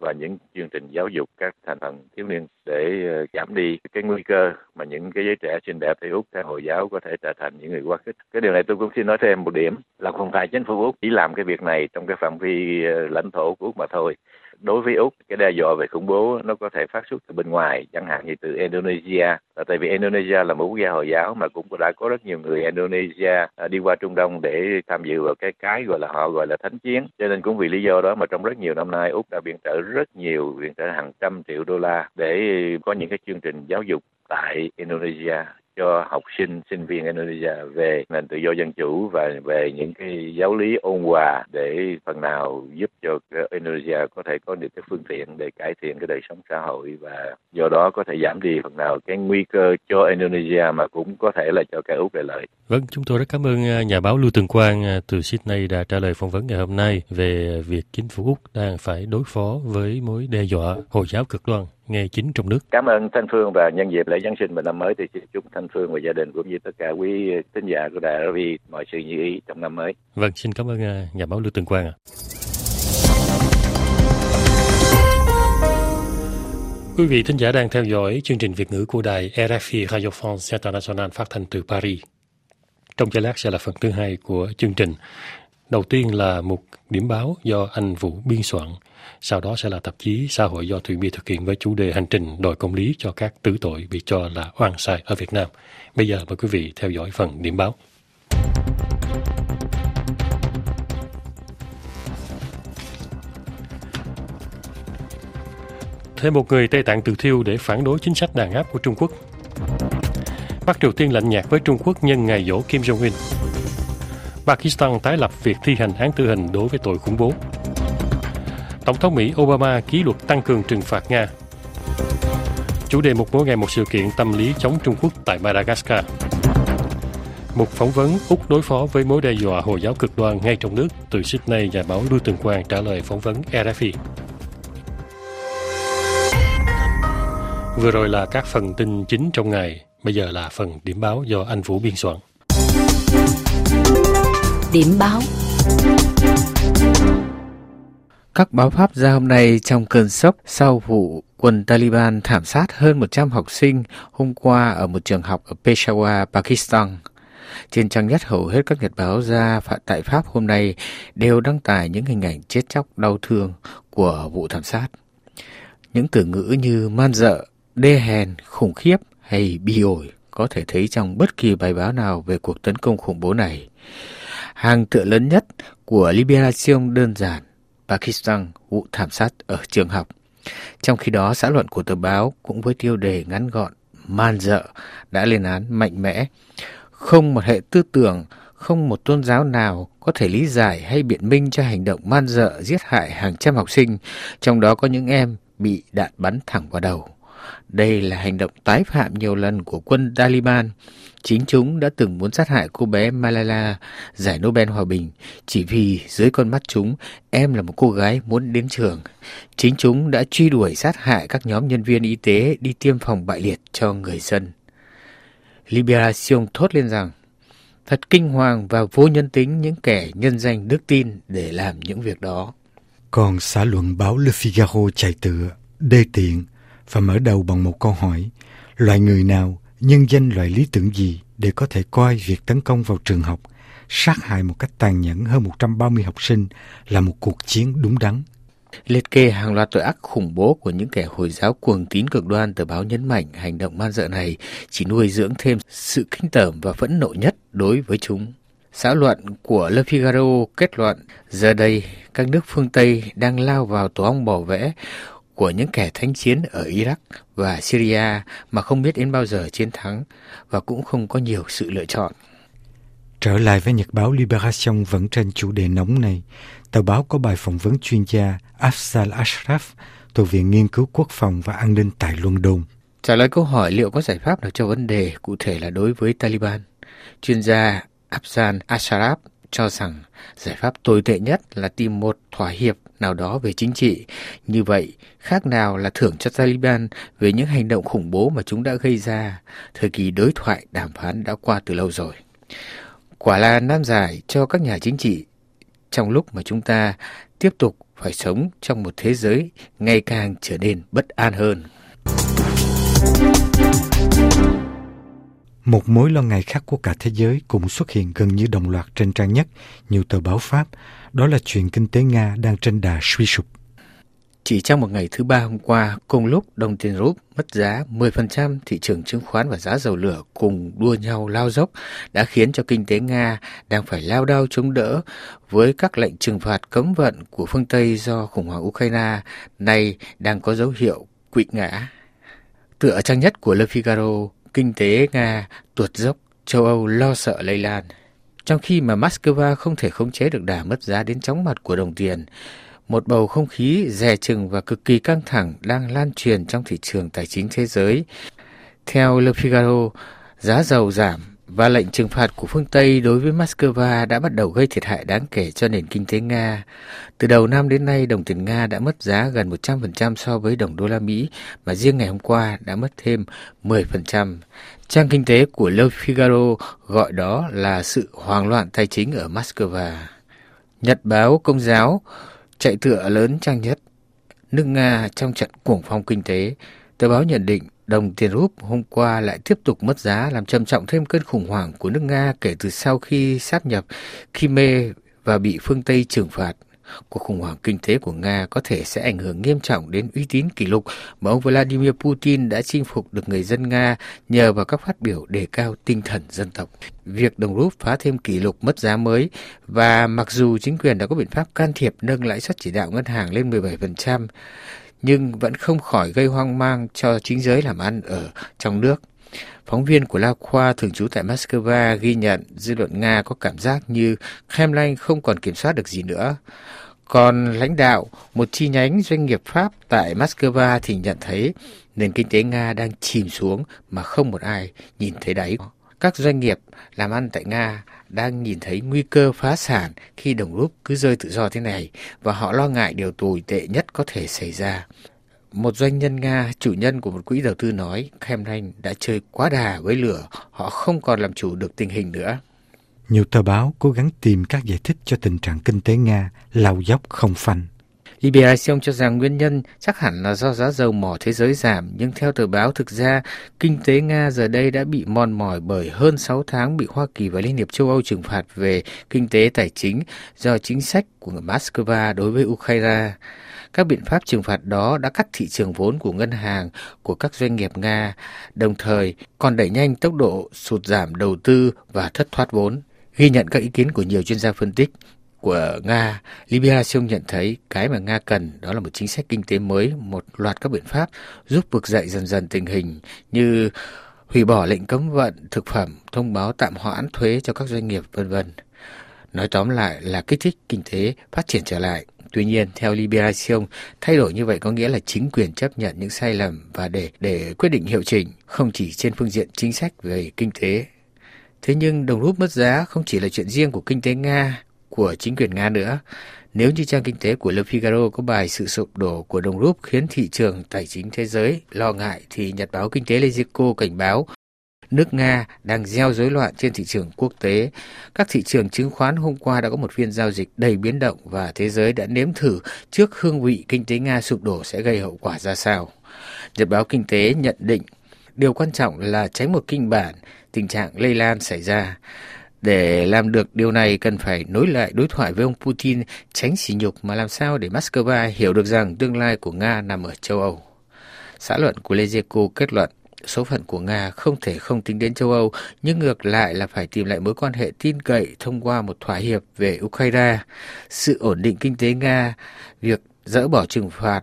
và những chương trình giáo dục các thành phần thiếu niên để giảm đi cái nguy cơ mà những cái giới trẻ xinh đẹp tại Úc theo Hồi giáo có thể trở thành những người quá khích. Cái điều này tôi cũng xin nói thêm một điểm là không phải chính phủ Úc chỉ làm cái việc này trong cái phạm vi lãnh thổ của Úc mà thôi. Đối với Úc, cái đe dọa về khủng bố nó có thể phát xuất từ bên ngoài, chẳng hạn như từ Indonesia. Tại vì Indonesia là một quốc gia Hồi giáo mà cũng đã có rất nhiều người Indonesia đi qua Trung Đông để tham dự vào cái cái gọi là họ gọi là thánh chiến. Cho nên cũng vì lý do đó mà trong rất nhiều năm nay Úc đã viện trợ rất nhiều, viện trợ hàng trăm triệu đô la để có những cái chương trình giáo dục tại Indonesia cho học sinh, sinh viên Indonesia về nền tự do dân chủ và về những cái giáo lý ôn hòa để phần nào giúp cho Indonesia có thể có được cái phương tiện để cải thiện cái đời sống xã hội và do đó có thể giảm đi phần nào cái nguy cơ cho Indonesia mà cũng có thể là cho cả Úc để lợi. Vâng, chúng tôi rất cảm ơn nhà báo Lưu Tường Quang từ Sydney đã trả lời phỏng vấn ngày hôm nay về việc chính phủ Úc đang phải đối phó với mối đe dọa Hồi giáo cực đoan ngay chính trong nước. Cảm ơn Thanh Phương và nhân dịp lễ Giáng sinh và năm mới thì xin chúc Thanh Phương và gia đình cũng như tất cả quý thính giả của Đài rờ vê mọi sự như ý trong năm mới. Vâng, xin cảm ơn nhà báo Lưu Tường Quang ạ. Quý vị thính giả đang theo dõi chương trình Việt ngữ của đài rờ ép i Radio France International phát thanh từ Paris. Trong giây lát sẽ là phần thứ hai của chương trình. Đầu tiên là một điểm báo do anh Vũ biên soạn. Sau đó sẽ là tạp chí Xã hội do Thùy My thực hiện với chủ đề hành trình đòi công lý cho các tử tội bị cho là oan sai ở Việt Nam. Bây giờ mời quý vị theo dõi phần điểm báo. Thêm một người Tây Tạng tự thiêu để phản đối chính sách đàn áp của Trung Quốc. Bắc Triều Tiên lạnh nhạt với Trung Quốc nhân ngày giỗ Kim Jong-un. Pakistan tái lập việc thi hành án tử hình đối với tội khủng bố. Tổng thống Mỹ Obama ký luật tăng cường trừng phạt Nga. Chủ đề một mỗi ngày một sự kiện tâm lý chống Trung Quốc tại Madagascar. Một phỏng vấn Úc đối phó với mối đe dọa Hồi giáo cực đoan ngay trong nước. Từ Sydney, nhà báo Lưu Tường Quang trả lời phỏng vấn rờ ép i. Vừa rồi là các phần tin chính trong ngày. Bây giờ là phần điểm báo do anh Vũ biên soạn. Điểm báo. Các báo Pháp ra hôm nay trong cơn sốc sau vụ quân Taliban thảm sát hơn một trăm học sinh hôm qua ở một trường học ở Peshawar, Pakistan. Trên trang nhất hầu hết các nhật báo ra tại Pháp hôm nay đều đăng tải những hình ảnh chết chóc đau thương của vụ thảm sát. Những từ ngữ như man dợ, đê hèn, khủng khiếp hay bi ổi có thể thấy trong bất kỳ bài báo nào về cuộc tấn công khủng bố này. Hàng tựa lớn nhất của Libération đơn giản, Pakistan, vụ thảm sát ở trường học. Trong khi đó, xã luận của tờ báo cũng với tiêu đề ngắn gọn, man dợ, đã lên án mạnh mẽ. Không một hệ tư tưởng, không một tôn giáo nào có thể lý giải hay biện minh cho hành động man dợ giết hại hàng trăm học sinh, trong đó có những em bị đạn bắn thẳng vào đầu. Đây là hành động tái phạm nhiều lần của quân Taliban. Chính chúng đã từng muốn sát hại cô bé Malala, giải Nobel Hòa Bình, chỉ vì dưới con mắt chúng, em là một cô gái muốn đến trường. Chính chúng đã truy đuổi sát hại các nhóm nhân viên y tế đi tiêm phòng bại liệt cho người dân. Libération thốt lên rằng, thật kinh hoàng và vô nhân tính những kẻ nhân danh đức tin để làm những việc đó. Còn xã luận báo Le Figaro chạy tựa, đê tiện, và mở đầu bằng một câu hỏi, loại người nào, nhân danh loại lý tưởng gì để có thể coi việc tấn công vào trường học, sát hại một cách tàn nhẫn hơn một trăm ba mươi học sinh là một cuộc chiến đúng đắn. Liệt kê hàng loạt tội ác khủng bố của những kẻ Hồi giáo cuồng tín cực đoan, tờ báo nhấn mạnh hành động man dợ này chỉ nuôi dưỡng thêm sự kinh tởm và phẫn nộ nhất đối với chúng. Xã luận của Le Figaro kết luận, giờ đây các nước phương Tây đang lao vào tổ ong bò vẽ của những kẻ thánh chiến ở Iraq và Syria mà không biết đến bao giờ chiến thắng và cũng không có nhiều sự lựa chọn. Trở lại với nhật báo Libération vẫn trên chủ đề nóng này, tờ báo có bài phỏng vấn chuyên gia Afzal Ashraf thuộc Viện Nghiên cứu Quốc phòng và An ninh tại London. Trả lời câu hỏi liệu có giải pháp nào cho vấn đề, cụ thể là đối với Taliban, chuyên gia Afzal Ashraf cho rằng giải pháp tồi tệ nhất là tìm một thỏa hiệp nào đó về chính trị. Như vậy, khác nào là thưởng cho Taliban về những hành động khủng bố mà chúng đã gây ra. Thời kỳ đối thoại đàm phán đã qua từ lâu rồi. Quả là nan giải cho các nhà chính trị trong lúc mà chúng ta tiếp tục phải sống trong một thế giới ngày càng trở nên bất an hơn. Một mối lo ngại khác của cả thế giới cũng xuất hiện gần như đồng loạt trên trang nhất nhiều tờ báo Pháp, đó là chuyện kinh tế Nga đang trên đà suy sụp. Chỉ trong một ngày thứ ba hôm qua, cùng lúc đồng tiền rúp mất giá mười phần trăm, thị trường chứng khoán và giá dầu lửa cùng đua nhau lao dốc đã khiến cho kinh tế Nga đang phải lao đao chống đỡ với các lệnh trừng phạt cấm vận của phương Tây do khủng hoảng Ukraine nay đang có dấu hiệu quỵ ngã. Tựa trang nhất của Le Figaro, kinh tế Nga tuột dốc, châu Âu lo sợ lây lan. Trong khi mà Moscow không thể khống chế được đà mất giá đến chóng mặt của đồng tiền, một bầu không khí dè chừng và cực kỳ căng thẳng đang lan truyền trong thị trường tài chính thế giới. Theo Le Figaro, giá dầu giảm và lệnh trừng phạt của phương Tây đối với Moscow đã bắt đầu gây thiệt hại đáng kể cho nền kinh tế Nga. Từ đầu năm đến nay, đồng tiền Nga đã mất giá gần một trăm phần trăm so với đồng đô la Mỹ, mà riêng ngày hôm qua đã mất thêm mười phần trăm. Trang kinh tế của Le Figaro gọi đó là sự hoang loạn tài chính ở Moscow. Nhật báo Công giáo chạy tựa lớn trang nhất, nước Nga trong trận cuồng phong kinh tế. Tờ báo nhận định đồng tiền rúp hôm qua lại tiếp tục mất giá, làm trầm trọng thêm cơn khủng hoảng của nước Nga kể từ sau khi sáp nhập Crimea và bị phương Tây trừng phạt. Cuộc khủng hoảng kinh tế của Nga có thể sẽ ảnh hưởng nghiêm trọng đến uy tín kỷ lục mà ông Vladimir Putin đã chinh phục được người dân Nga nhờ vào các phát biểu đề cao tinh thần dân tộc. Việc đồng rúp phá thêm kỷ lục mất giá mới, và mặc dù chính quyền đã có biện pháp can thiệp nâng lãi suất chỉ đạo ngân hàng lên mười bảy phần trăm, nhưng vẫn không khỏi gây hoang mang cho chính giới làm ăn ở trong nước. Phóng viên của La Khoa thường trú tại Moscow ghi nhận dư luận Nga có cảm giác như Kremlin không còn kiểm soát được gì nữa. Còn lãnh đạo một chi nhánh doanh nghiệp Pháp tại Moscow thì nhận thấy nền kinh tế Nga đang chìm xuống mà không một ai nhìn thấy đáy. Các doanh nghiệp làm ăn tại Nga đang nhìn thấy nguy cơ phá sản khi đồng rúp cứ rơi tự do thế này, và họ lo ngại điều tồi tệ nhất có thể xảy ra. Một doanh nhân Nga, chủ nhân của một quỹ đầu tư nói Kremlin đã chơi quá đà với lửa, họ không còn làm chủ được tình hình nữa. Nhiều tờ báo cố gắng tìm các giải thích cho tình trạng kinh tế Nga lao dốc không phanh. Libération cho rằng nguyên nhân chắc hẳn là do giá dầu mỏ thế giới giảm, nhưng theo tờ báo thực ra, kinh tế Nga giờ đây đã bị mòn mỏi bởi hơn sáu tháng bị Hoa Kỳ và Liên hiệp châu Âu trừng phạt về kinh tế tài chính do chính sách của Moscow đối với Ukraine. Các biện pháp trừng phạt đó đã cắt thị trường vốn của ngân hàng của các doanh nghiệp Nga, đồng thời còn đẩy nhanh tốc độ sụt giảm đầu tư và thất thoát vốn. Ghi nhận các ý kiến của nhiều chuyên gia phân tích của Nga, Libération nhận thấy cái mà Nga cần đó là một chính sách kinh tế mới, một loạt các biện pháp giúp vực dậy dần dần tình hình như hủy bỏ lệnh cấm vận thực phẩm, thông báo tạm hoãn thuế cho các doanh nghiệp, vân vân. Nói tóm lại là kích thích kinh tế phát triển trở lại. Tuy nhiên, theo Libération, thay đổi như vậy có nghĩa là chính quyền chấp nhận những sai lầm và để để quyết định hiệu chỉnh, không chỉ trên phương diện chính sách về kinh tế. Thế nhưng đồng rúp mất giá không chỉ là chuyện riêng của kinh tế Nga, của chính quyền Nga nữa. Nếu như trang kinh tế của Le Figaro có bài sự sụp đổ của đồng rúp khiến thị trường tài chính thế giới lo ngại, thì nhật báo kinh tế Lezico cảnh báo nước Nga đang gieo rối loạn trên thị trường quốc tế. Các thị trường chứng khoán hôm qua đã có một phiên giao dịch đầy biến động và thế giới đã nếm thử trước hương vị kinh tế Nga sụp đổ sẽ gây hậu quả ra sao. Nhật báo kinh tế nhận định điều quan trọng là tránh một kịch bản tình trạng lây lan xảy ra. Để làm được điều này cần phải nối lại đối thoại với ông Putin, tránh sỉ nhục mà làm sao để Moscow hiểu được rằng tương lai của Nga nằm ở châu Âu. Xã luận của Lezico kết luận số phận của Nga không thể không tính đến châu Âu, nhưng ngược lại là phải tìm lại mối quan hệ tin cậy thông qua một thỏa hiệp về Ukraine, sự ổn định kinh tế Nga, việc dỡ bỏ trừng phạt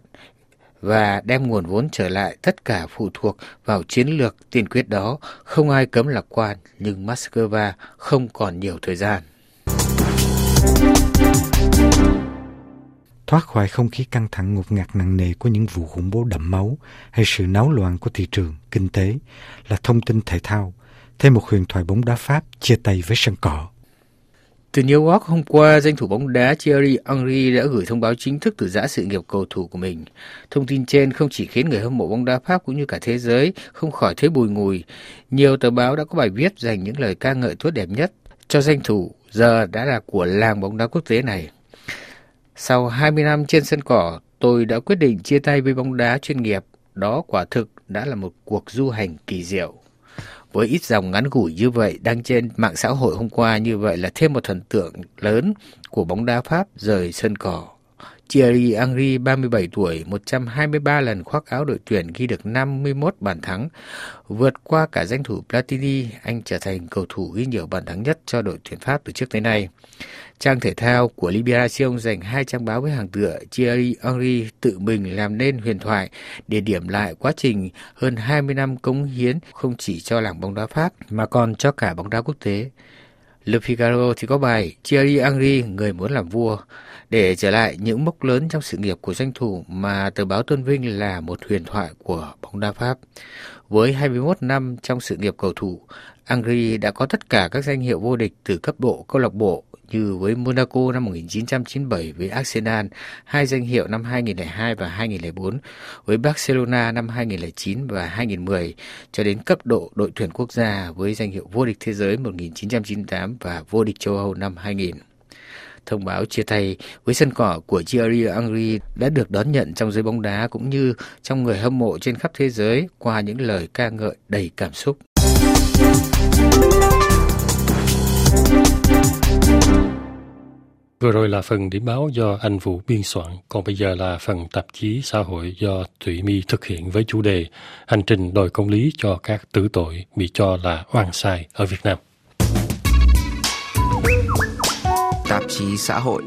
và đem nguồn vốn trở lại, tất cả phụ thuộc vào chiến lược tiên quyết đó. Không ai cấm lạc quan, nhưng Moscow không còn nhiều thời gian. Thoát khỏi không khí căng thẳng ngột ngạt nặng nề của những vụ khủng bố đẫm máu hay sự náo loạn của thị trường, kinh tế là thông tin thể thao. Thêm một huyền thoại bóng đá Pháp chia tay với sân cỏ. Từ New York hôm qua, danh thủ bóng đá Thierry Henry đã gửi thông báo chính thức từ giã sự nghiệp cầu thủ của mình. Thông tin trên không chỉ khiến người hâm mộ bóng đá Pháp cũng như cả thế giới không khỏi thấy bùi ngùi. Nhiều tờ báo đã có bài viết dành những lời ca ngợi tốt đẹp nhất cho danh thủ giờ đã là của làng bóng đá quốc tế này. Sau hai mươi năm trên sân cỏ, tôi đã quyết định chia tay với bóng đá chuyên nghiệp. Đó quả thực đã là một cuộc du hành kỳ diệu. Với ít dòng ngắn ngủi như vậy đăng trên mạng xã hội hôm qua, như vậy là thêm một thần tượng lớn của bóng đá Pháp rời sân cỏ. Thierry Henry, ba mươi bảy tuổi, một trăm hai mươi ba lần khoác áo đội tuyển, ghi được năm mươi mốt bàn thắng. Vượt qua cả danh thủ Platini, anh trở thành cầu thủ ghi nhiều bàn thắng nhất cho đội tuyển Pháp từ trước tới nay. Trang thể thao của Libération dành hai trang báo với hàng tựa Thierry Henry tự mình làm nên huyền thoại để điểm lại quá trình hơn hai mươi năm cống hiến không chỉ cho làng bóng đá Pháp mà còn cho cả bóng đá quốc tế. Le Figaro thì có bài Thierry Henry, người muốn làm vua, để trở lại những mốc lớn trong sự nghiệp của danh thủ mà tờ báo tôn vinh là một huyền thoại của bóng đá Pháp. Với hai mươi mốt năm trong sự nghiệp cầu thủ, Henry đã có tất cả các danh hiệu vô địch từ cấp độ câu lạc bộ như với Monaco năm một nghìn chín trăm chín mươi bảy, với Arsenal, hai danh hiệu năm hai nghìn không trăm lẻ hai và hai nghìn không trăm lẻ bốn, với Barcelona năm hai nghìn không trăm lẻ chín và hai nghìn không trăm mười, cho đến cấp độ đội tuyển quốc gia với danh hiệu vô địch thế giới một nghìn chín trăm chín mươi tám và vô địch châu Âu năm hai nghìn. Thông báo chia tay với sân cỏ của Thierry Henry đã được đón nhận trong giới bóng đá cũng như trong người hâm mộ trên khắp thế giới qua những lời ca ngợi đầy cảm xúc. Vừa rồi là phần điểm báo do anh Vũ biên soạn, còn bây giờ là phần tạp chí xã hội do Thụy My thực hiện với chủ đề Hành trình đòi công lý cho các tử tội bị cho là oan sai ở Việt Nam. Tạp chí xã hội.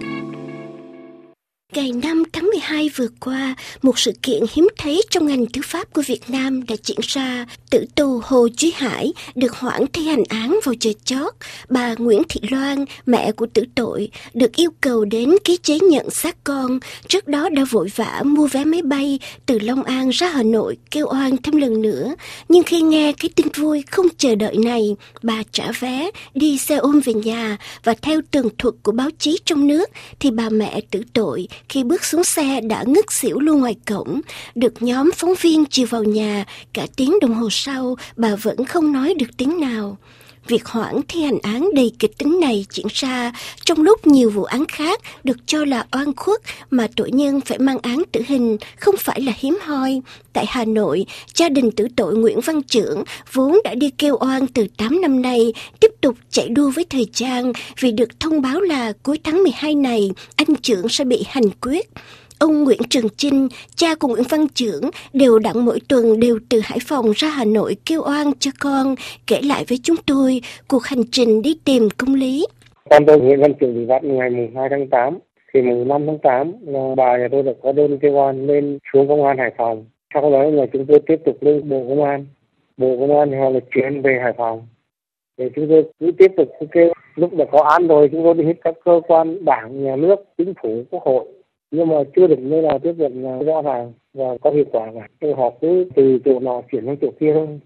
Ngày năm tháng mười hai vừa qua, một sự kiện hiếm thấy trong ngành tư pháp của Việt Nam đã diễn ra. Tử tù Hồ Duy Hải được hoãn thi hành án vào giờ chót. Bà Nguyễn Thị Loan, mẹ của tử tội, được yêu cầu đến ký giấy nhận xác con. Trước đó đã vội vã mua vé máy bay từ Long An ra Hà Nội kêu oan thêm lần nữa. Nhưng khi nghe cái tin vui không chờ đợi này, bà trả vé, đi xe ôm về nhà và theo tường thuật của báo chí trong nước thì bà mẹ tử tội khi bước xuống xe đã ngất xỉu luôn ngoài cổng. Được nhóm phóng viên chiều vào nhà, cả tiếng đồng hồ sau bà vẫn không nói được tiếng nào. Việc hoãn thi hành án đầy kịch tính này diễn ra trong lúc nhiều vụ án khác được cho là oan khuất mà tội nhân phải mang án tử hình không phải là hiếm hoi. Tại Hà Nội, gia đình tử tội Nguyễn Văn Chưởng vốn đã đi kêu oan từ tám năm nay, tiếp tục chạy đua với thời gian vì được thông báo là cuối tháng mười hai này anh Chưởng sẽ bị hành quyết. Ông Nguyễn Trường Chinh, cha của Nguyễn Văn Chưởng, đều đặn mỗi tuần đều từ Hải Phòng ra Hà Nội kêu oan cho con, kể lại với chúng tôi cuộc hành trình đi tìm công lý. Con tôi Nguyễn Văn Chưởng bị bắt ngày hai tháng tám, thì mùng năm tháng tám là bà nhà tôi đã có đơn kêu oan lên xuống công an Hải Phòng. Sau đó là chúng tôi tiếp tục lên Bộ Công an, Bộ Công an họ là chuyển về Hải Phòng. Để chúng tôi cứ tiếp tục kêu, lúc đã có án rồi chúng tôi đi hết các cơ quan đảng, nhà nước, chính phủ, quốc hội. Nhưng mà chưa được nơi nào tiếp nhận rõ ràng và có hiệu quả cả. Thì họ cứ từ chỗ nào chuyển sang chỗ kia thôi.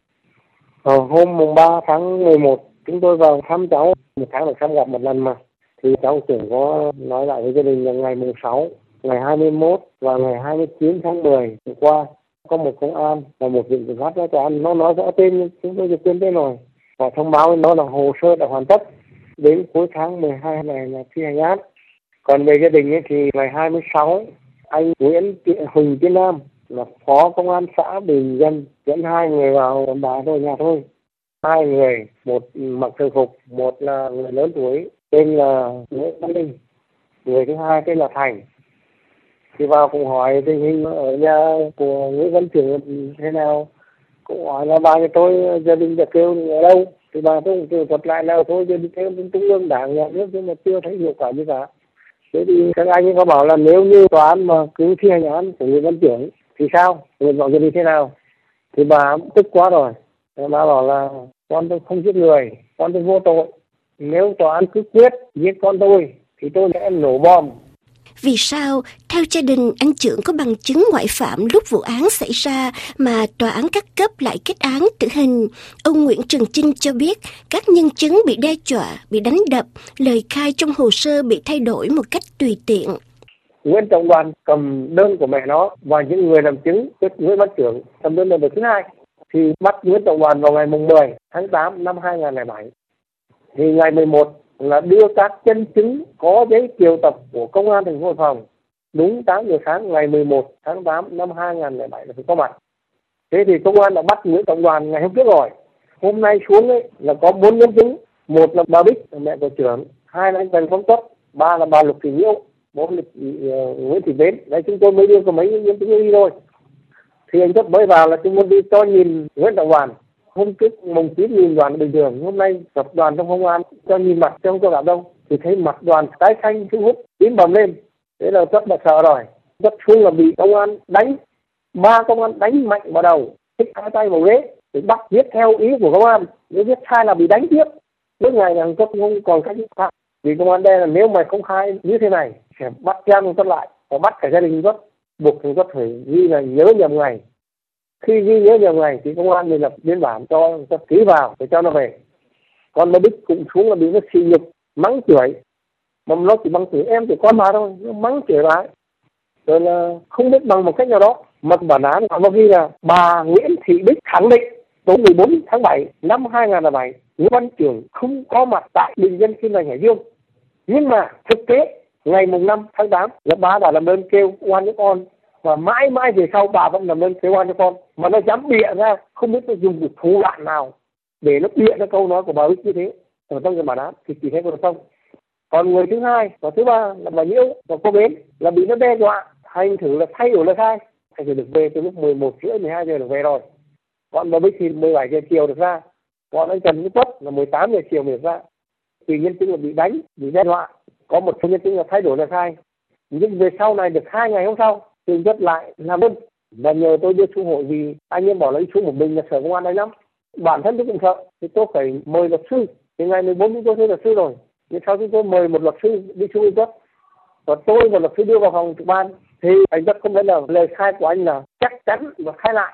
Ờ, hôm mùng ba tháng mười một chúng tôi vào thăm cháu, một tháng được thăm gặp một lần mà. Thì cháu trưởng có nói lại với gia đình là ngày mùng sáu, ngày hai mươi mốt và ngày hai mươi chín tháng mười vừa qua có một công an và một viện kiểm sát cho anh, nó nói rõ tên, chúng tôi được quên tên rồi. Và thông báo với nó là hồ sơ đã hoàn tất, đến cuối tháng mười hai này là thi hành án. Còn về gia đình ấy, thì ngày hai mươi sáu, anh Nguyễn Huỳnh Tiến Nam là phó công an xã Bình Dân dẫn hai người vào quán bar thôi, nhà thôi. Hai người, một mặc thường phục, một là người lớn tuổi, tên là Nguyễn Văn Linh. Người thứ hai tên là Thành. Thì vào cũng hỏi tình hình ở nhà của Nguyễn Văn Chưởng thế nào. Cũng hỏi là bà nhà tôi, gia đình đã kêu ở đâu. Thì bà tôi cũng kêu thuật lại là thôi, gia đình kêu trung ương đảng nhà nước nhưng mà chưa thấy hiệu quả gì cả. Thế thì các anh ấy có bảo là nếu như tòa án mà cứ thi hành án của Nguyễn Văn Chưởng thì sao? Nguyện vọng gia đình thế nào? Thì bà tức quá rồi. Bà bảo là con tôi không giết người, con tôi vô tội. Nếu tòa án cứ quyết giết con tôi thì tôi sẽ nổ bom. Vì sao, theo gia đình, anh Chưởng có bằng chứng ngoại phạm lúc vụ án xảy ra mà tòa án các cấp lại kết án tử hình? Ông Nguyễn Trường Chinh cho biết các nhân chứng bị đe dọa, bị đánh đập, lời khai trong hồ sơ bị thay đổi một cách tùy tiện. Nguyễn Trọng Đoàn cầm đơn của mẹ nó và những người làm chứng với Nguyễn Văn Chưởng cầm đơn lần thứ hai thì bắt Nguyễn Trọng Đoàn vào ngày mười tháng tám năm hai nghìn không trăm lẻ bảy. Thì ngày mười một là đưa các nhân chứng có giấy triệu tập của công an thành phố Hải Phòng đúng tám giờ sáng ngày mười một tháng tám năm hai nghìn không trăm lẻ bảy là phải có mặt. Thế thì công an đã bắt Nguyễn Trọng Đoàn ngày hôm trước rồi. Hôm nay xuống ấy là có bốn nhân chứng, một là bà Bích là mẹ của trưởng, hai là anh Trần Phong Tuất, ba là bà Lục Thị Nhiễu, bốn là chị uh, Nguyễn Thị Bến. Đấy, chúng tôi mới đưa có mấy nhân chứng đi thôi. Thì anh Tuất mới vào là chúng tôi đi cho nhìn Nguyễn Trọng Đoàn. Hôm trước mùng chín nhìn Đoàn bình thường, hôm nay gặp Đoàn trong công an cho nhìn mặt cho không cho gặp đâu, thì thấy mặt Đoàn tái xanh xuống hút tím bầm lên. Thế là Tuất đã sợ rồi. Tuất xuống là bị công an đánh, ba công an đánh mạnh vào đầu, thích hai tay vào ghế để bắt viết theo ý của công an, nếu viết sai là bị đánh tiếp. Lúc này là Tuất không còn cách khác, vì công an đe là nếu mày không khai như thế này sẽ bắt giam Tuất lại và bắt cả gia đình Tuất, buộc thằng Tuất phải ghi là nhớ nhầm ngày. Khi ghi nhớ nhầm ngày thì công an mới lập biên bản cho Tuất ký vào để cho nó về. Còn bà Bích cũng xuống là bị nó xì nhục, mắng chửi, mà nó chỉ bằng chửi em thì con mà thôi, nó mắng chửi lại, rồi là không biết bằng một cách nào đó. Mà bản án nó ghi là bà Nguyễn Thị Bích khẳng định tối mười bốn tháng bảy năm hai nghìn không trăm lẻ bảy Nguyễn Văn Trường không có mặt tại Bình Dân Kim Thành Hải Dương. Nhưng mà thực tế ngày mùng năm tháng tám là bà đã làm đơn kêu oan cho con, và mãi mãi về sau bà vẫn làm đơn kêu oan cho con, mà nó dám bịa ra, không biết nó dùng một thủ đoạn nào để nó bịa ra câu nói của bà Bích như thế ở trong cái bản án thì chỉ thấy có không. Còn người thứ hai và thứ ba là bà Nhiễu và cô Bến là bị nó đe dọa thành thử là thay đổi lời khai, thành thử được về từ lúc mười một rưỡi mười hai giờ được về rồi. Còn bà Bích thì mười bảy giờ chiều được ra, còn anh Trần Văn Tuất là mười tám giờ chiều được ra. Thì nhân chứng là bị đánh, bị đe dọa, có một số nhân chứng là thay đổi lời khai. Nhưng về sau này được hai ngày hôm sau thì Tuất lại làm đơn và nhờ tôi đưa xuống hội vì anh em bảo lấy xuống một mình là sợ công an đánh lắm. Bản thân tôi cũng sợ thì tôi phải mời luật sư. Thì ngày mười bốn chúng tôi thuê luật sư rồi, nhưng sau chúng tôi mời một luật sư đi xuống anh Tuất, và tôi và luật sư đưa vào phòng trực ban thì anh Tuất không biết là lời khai của anh là chắc chắn và khai lại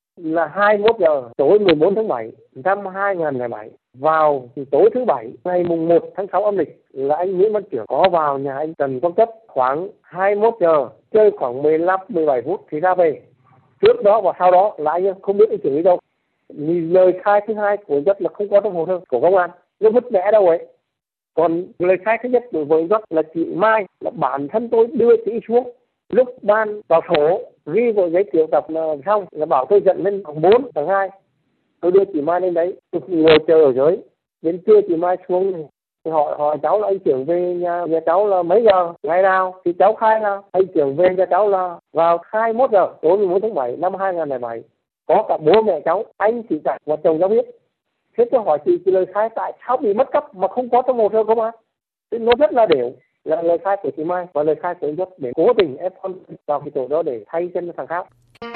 là hai mươi mốt giờ tối mười bốn tháng bảy năm hai nghìn không trăm lẻ bảy vào tối thứ bảy ngày mùng một tháng sáu âm lịch là anh Nguyễn Văn Trưởng có vào nhà anh Trần Quang Cấp khoảng hai mươi mốt giờ, chơi khoảng mười lăm mười bảy phút thì ra về. Trước đó và sau đó là anh không biết anh Trưởng đi đâu. Vì lời khai thứ hai của Tuất là không có trong hồ sơ của công an, nó vứt vẽ đâu ấy. Còn lời khai thứ nhất đối với Tuất là chị Mai là bản thân tôi đưa chị xuống lúc ban vào sổ ghi vào giấy triệu tập là xong là bảo tôi dẫn lên phòng bốn tầng hai, tôi đưa chị Mai lên đấy, tôi ngồi chờ ở dưới. Đến trưa chị Mai xuống thì hỏi hỏi cháu là anh Trưởng về nhà nhà cháu là mấy giờ ngày nào, thì cháu khai là anh Trưởng về nhà cháu là vào hai mươi mốt giờ tối mười bốn tháng bảy năm hai nghìn không trăm lẻ bảy, có cả bố mẹ cháu, anh chị cả và chồng cháu biết. Thế tôi hỏi chị, chị lời khai tại sao bị mất cắp mà không có trong hồ sơ công an? Thì nó rất là đều, là lời khai của chị Mai và lời khai của anh Tuất để cố tình ép con vào cái tổ đó để thay chân thằng khác.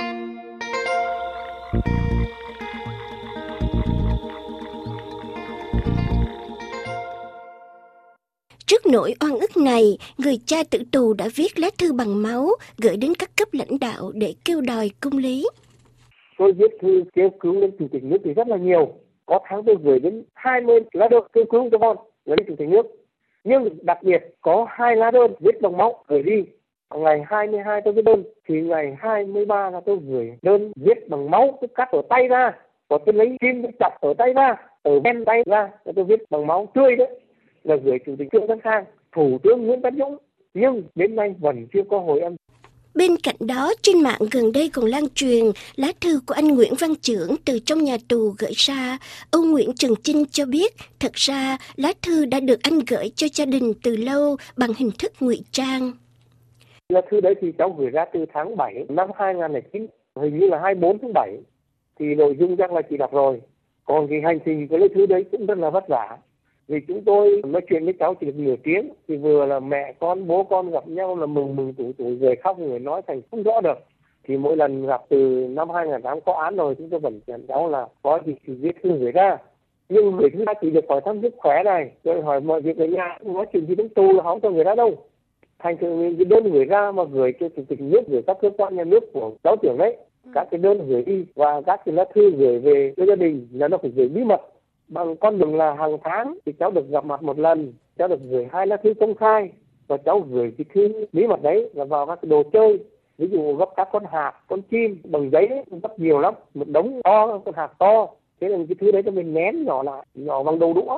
Trước nỗi oan ức này, người cha tử tù đã viết lá thư bằng máu gửi đến các cấp lãnh đạo để kêu đòi công lý. Tôi viết thư kêu cứu lên chủ tịch nước thì rất là nhiều. Có tháng tôi gửi đến hai mươi lá đơn kêu cứu cho con gửi đến chủ tịch nước. Nhưng đặc biệt có hai lá đơn viết bằng máu gửi đi. Ngày hai mươi hai tôi viết đơn, thì ngày hai mươi ba là tôi gửi đơn viết bằng máu, tôi cắt ở tay ra, và tôi lấy kim tôi chọc ở tay ra, ở bên tay ra, tôi viết bằng máu tươi đấy, là gửi chủ tịch Trương Tấn Sang, Thủ tướng Nguyễn Tấn Dũng, nhưng đến nay vẫn chưa có hồi âm. Bên cạnh đó, trên mạng gần đây còn lan truyền lá thư của anh Nguyễn Văn Trưởng từ trong nhà tù gửi ra. Ông Nguyễn Trần Chinh cho biết, thật ra lá thư đã được anh gửi cho gia đình từ lâu bằng hình thức ngụy trang. Lá thư đấy thì cháu gửi ra từ tháng bảy năm hai nghìn không trăm lẻ chín, hình như là hai mươi bốn tháng bảy, thì nội dung chắc là chị đọc rồi. Còn cái hành trình của lá thư đấy cũng rất là vất vả. Vì chúng tôi nói chuyện với cháu chỉ được nửa tiếng, thì vừa là mẹ con, bố con gặp nhau là mừng mừng tủi tủi, người khóc người nói thành không rõ được. Thì mỗi lần gặp từ năm hai nghìn không trăm lẻ tám có án rồi, chúng tôi vẫn nhận cháu là có gì thì viết thư gửi ra. Nhưng người thứ hai chỉ được hỏi thăm sức khỏe này, rồi hỏi mọi việc ở nhà, nói chuyện gì đến tù là không cho người ra đâu. Thành thử cái đơn gửi ra mà gửi cho chủ tịch nước, gửi các cơ quan nhà nước của cháu Trưởng đấy, các cái đơn gửi đi và các cái lá thư gửi về cho gia đình là nó phải gửi bí mật. Bằng con đường là hàng tháng thì cháu được gặp mặt một lần, cháu được gửi hai lá thư công khai, và cháu gửi cái thư bí mật đấy là vào các cái đồ chơi, ví dụ gấp các con hạt, con chim bằng giấy đấy, rất nhiều lắm, một đống to, con hạt to. Thế là cái thứ đấy cho mình nén nhỏ lại, nhỏ bằng đầu đũa,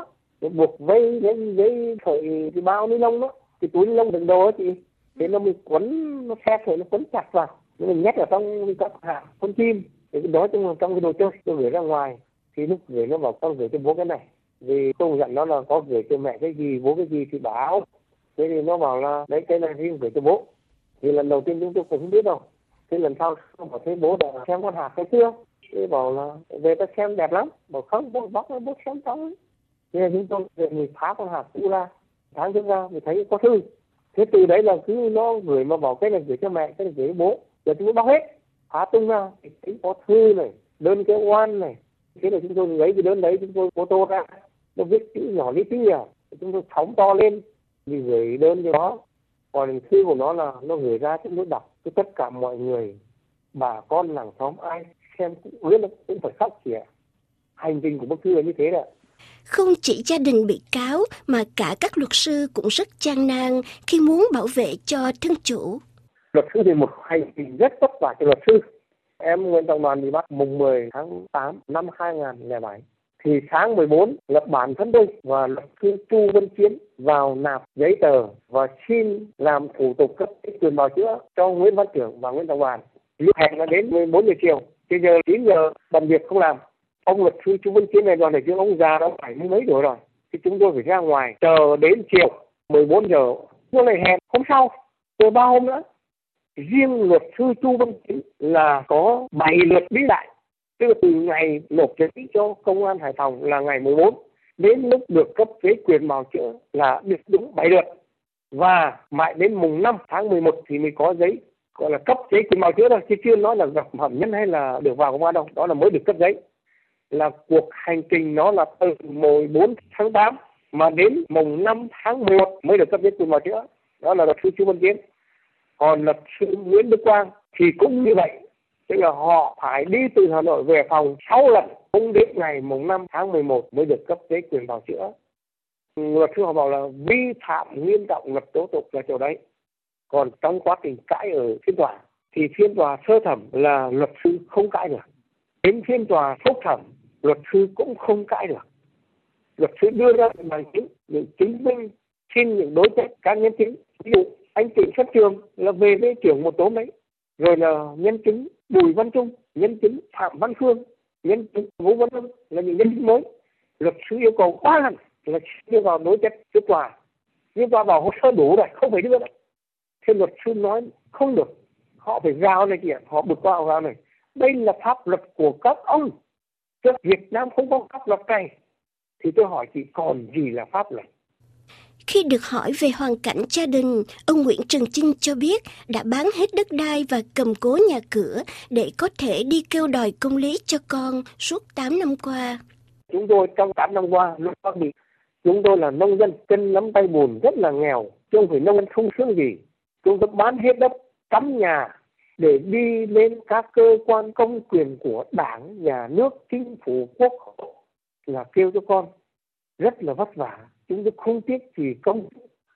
buộc vây lên giấy sợi cái bao ni lông đó, cái túi ni lông đựng đồ đó chị, thế nó mới quấn, nó xếp sợi nó quấn chặt vào, mình nhét ở trong các hạt con chim, thì cái đó trong trong cái đồ chơi tôi gửi ra ngoài, thì lúc gửi nó bảo con gửi cho bố cái này, vì tôi dặn nó là có gửi cho mẹ cái gì bố cái gì thì báo, thế thì nó bảo là đấy cái này riêng gửi cho bố, thì lần đầu tiên chúng tôi cũng không biết đâu, thế lần sau không bảo thấy bố đã xem con hạt hay chưa, thế bảo là về ta xem đẹp lắm, bảo không bố bóc nó bố xem xong ấy. Thế là chúng tôi về mình phá con hạt cũ ra, tháng trước ra mình thấy có thư, thế từ đấy là cứ nó gửi mà bảo cái này gửi cho mẹ, cái này gửi cho bố, giờ chúng tôi bóc hết, phá tung ra, thấy có thư này, đơn kêu oan này, thế là chúng tôi lấy cái đơn đấy chúng tôi photo ra, nó viết chữ nhỏ lý tí à, chúng tôi phóng to lên, vì gửi đơn cho nó, còn thư của nó là nó gửi ra chúng tôi đọc cho tất cả mọi người, bà con làng xóm ai xem cũng biết, cũng phải khóc kìa. Hành trình của bức thư là như thế đấy. Không chỉ gia đình bị cáo mà cả các luật sư cũng rất gian nan khi muốn bảo vệ cho thân chủ. Luật sư thì một hành trình rất vất vả cho luật sư. Em Nguyễn Trọng Đoàn bị bắt mùng mười tháng tám năm hai nghìn không trăm lẻ bảy. Thì sáng mười bốn lập bản thân tôi và luật sư Chu Văn Chiến vào nạp giấy tờ và xin làm thủ tục cấp quyền bào chữa cho Nguyễn Văn Trưởng và Nguyễn Trọng Đoàn. Lúc hẹn là đến mười bốn giờ chiều, bây giờ chín giờ làm việc không làm. Ông luật sư Chu Văn Chiến này đoàn đại biểu ông già đã bảy mươi mấy tuổi rồi, thì chúng tôi phải ra ngoài chờ đến chiều mười bốn giờ, tôi lại hẹn hôm sau, từ ba hôm nữa. Riêng luật sư Chu Văn Chiến là có bảy lượt đi lại, tức là từ ngày nộp giấy cho công an Hải Phòng là ngày mười bốn đến lúc được cấp giấy quyền bào chữa là được đúng bảy lượt, và mãi đến mùng năm tháng mười một thì mới có giấy gọi là cấp giấy quyền bào chữa thôi, chứ chưa nói là gặp phạm nhân hay là được vào công an đâu, đó là mới được cấp giấy. Là cuộc hành trình nó là từ mười bốn tháng tám mà đến mùng năm tháng mười một mới được cấp giấy quyền bào chữa, đó là luật sư Chu Văn Chiến. Còn luật sư Nguyễn Đức Quang thì cũng như vậy, tức là họ phải đi từ Hà Nội về phòng sáu lần, cũng đến ngày mùng năm tháng mười một mới được cấp giấy quyền bào chữa. Luật sư họ bảo là vi phạm nghiêm trọng luật tố tụng là chỗ đấy. Còn trong quá trình cãi ở phiên tòa thì phiên tòa sơ thẩm là luật sư không cãi được, đến phiên tòa phúc thẩm luật sư cũng không cãi được. Luật sư đưa ra bằng chứng những chứng minh, xin những đối chất các nhân chứng, ví dụ anh Trịnh Xuất Trường là về với trưởng một tố mấy, rồi là nhân chứng Bùi Văn Trung, nhân chứng Phạm Văn Phương, nhân chứng Vũ Văn Hưng là những nhân chứng mới. Luật sư yêu cầu ba lần là đưa vào đối chất trước tòa, nhưng tòa bảo hồ sơ đủ rồi, không phải đưa nữa. Thế luật sư nói không được, họ phải giao này kìa, họ bực qua vào này. Đây là pháp luật của các ông, chứ Việt Nam không có pháp luật này. Thì tôi hỏi chị còn gì là pháp luật? Khi được hỏi về hoàn cảnh gia đình, ông Nguyễn Trần Chinh cho biết đã bán hết đất đai và cầm cố nhà cửa để có thể đi kêu đòi công lý cho con suốt tám năm qua. Chúng tôi trong tám năm qua, lúc Bắc bị, chúng tôi là nông dân chân lắm tay bùn, rất là nghèo, chứ không phải nông dân sung sướng gì. Chúng tôi bán hết đất, cắm nhà để đi lên các cơ quan công quyền của Đảng, Nhà nước, Chính phủ, Quốc hội là kêu cho con. Rất là vất vả. Chúng tôi không tiếc gì công,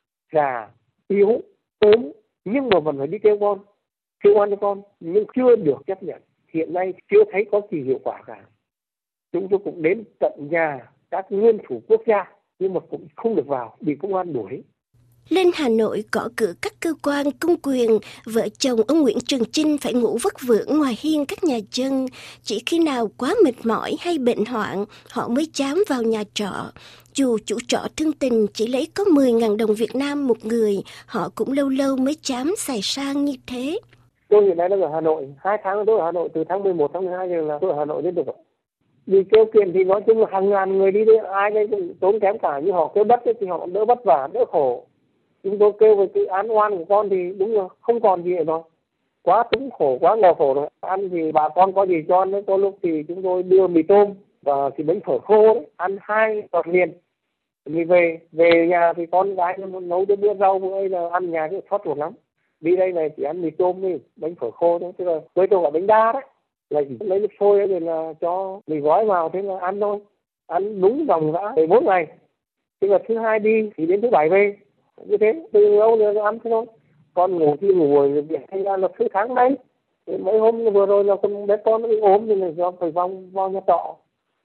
già, yếu, ốm, nhưng mà vẫn phải đi kêu con, kêu oan cho con, nhưng chưa được chấp nhận. Hiện nay chưa thấy có gì hiệu quả cả. Chúng tôi cũng đến tận nhà các nguyên thủ quốc gia, nhưng mà cũng không được vào, bị công an đuổi. Lên Hà Nội gõ cửa các cơ quan công quyền, vợ chồng ông Nguyễn Trần Chinh phải ngủ vất vưởng ngoài hiên các nhà dân. Chỉ khi nào quá mệt mỏi hay bệnh hoạn, họ mới dám vào nhà trọ. Dù chủ trọ thân tình chỉ lấy có mười nghìn đồng Việt Nam một người, họ cũng lâu lâu mới dám xài sang như thế. Tôi hiện nay đang ở Hà Nội, hai tháng tôi ở Hà Nội, từ tháng mười một, tháng mười hai giờ là tôi ở Hà Nội liên tục. Đi kêu kiện thì nói chung là hàng ngàn người đi đấy, ai đây cũng tốn kém cả, như họ kêu đất ấy, thì họ đỡ vất vả, đỡ khổ. Chúng tôi kêu về cái án oan của con thì đúng là không còn gì rồi. Quá túng khổ, quá nghèo khổ rồi. Ăn thì bà con có gì cho ăn đấy, có lúc thì chúng tôi đưa mì tôm và thì bánh phở khô đấy, ăn hai tuần liền. Thì về, về nhà thì con gái nấu cái bữa rau bữa ấy là ăn nhà cái thoát ruột lắm. Đi đây này chỉ ăn mì tôm đi, bánh phở khô thôi, tức là với tôi là bánh đa đấy. Là chỉ lấy nước sôi ấy rồi là cho mì gói vào, thế là ăn thôi. Ăn đúng vòng đã mười bốn ngày. Tức là thứ hai đi thì đến thứ bảy về. Như thế, từ lâu rồi ăn thế thôi. Con ngủ thì ngủ rồi, việc hay ra là thứ tháng đấy. Mấy hôm vừa rồi là con bé con nó ốm thì là do phải vào, vào nhà trọ.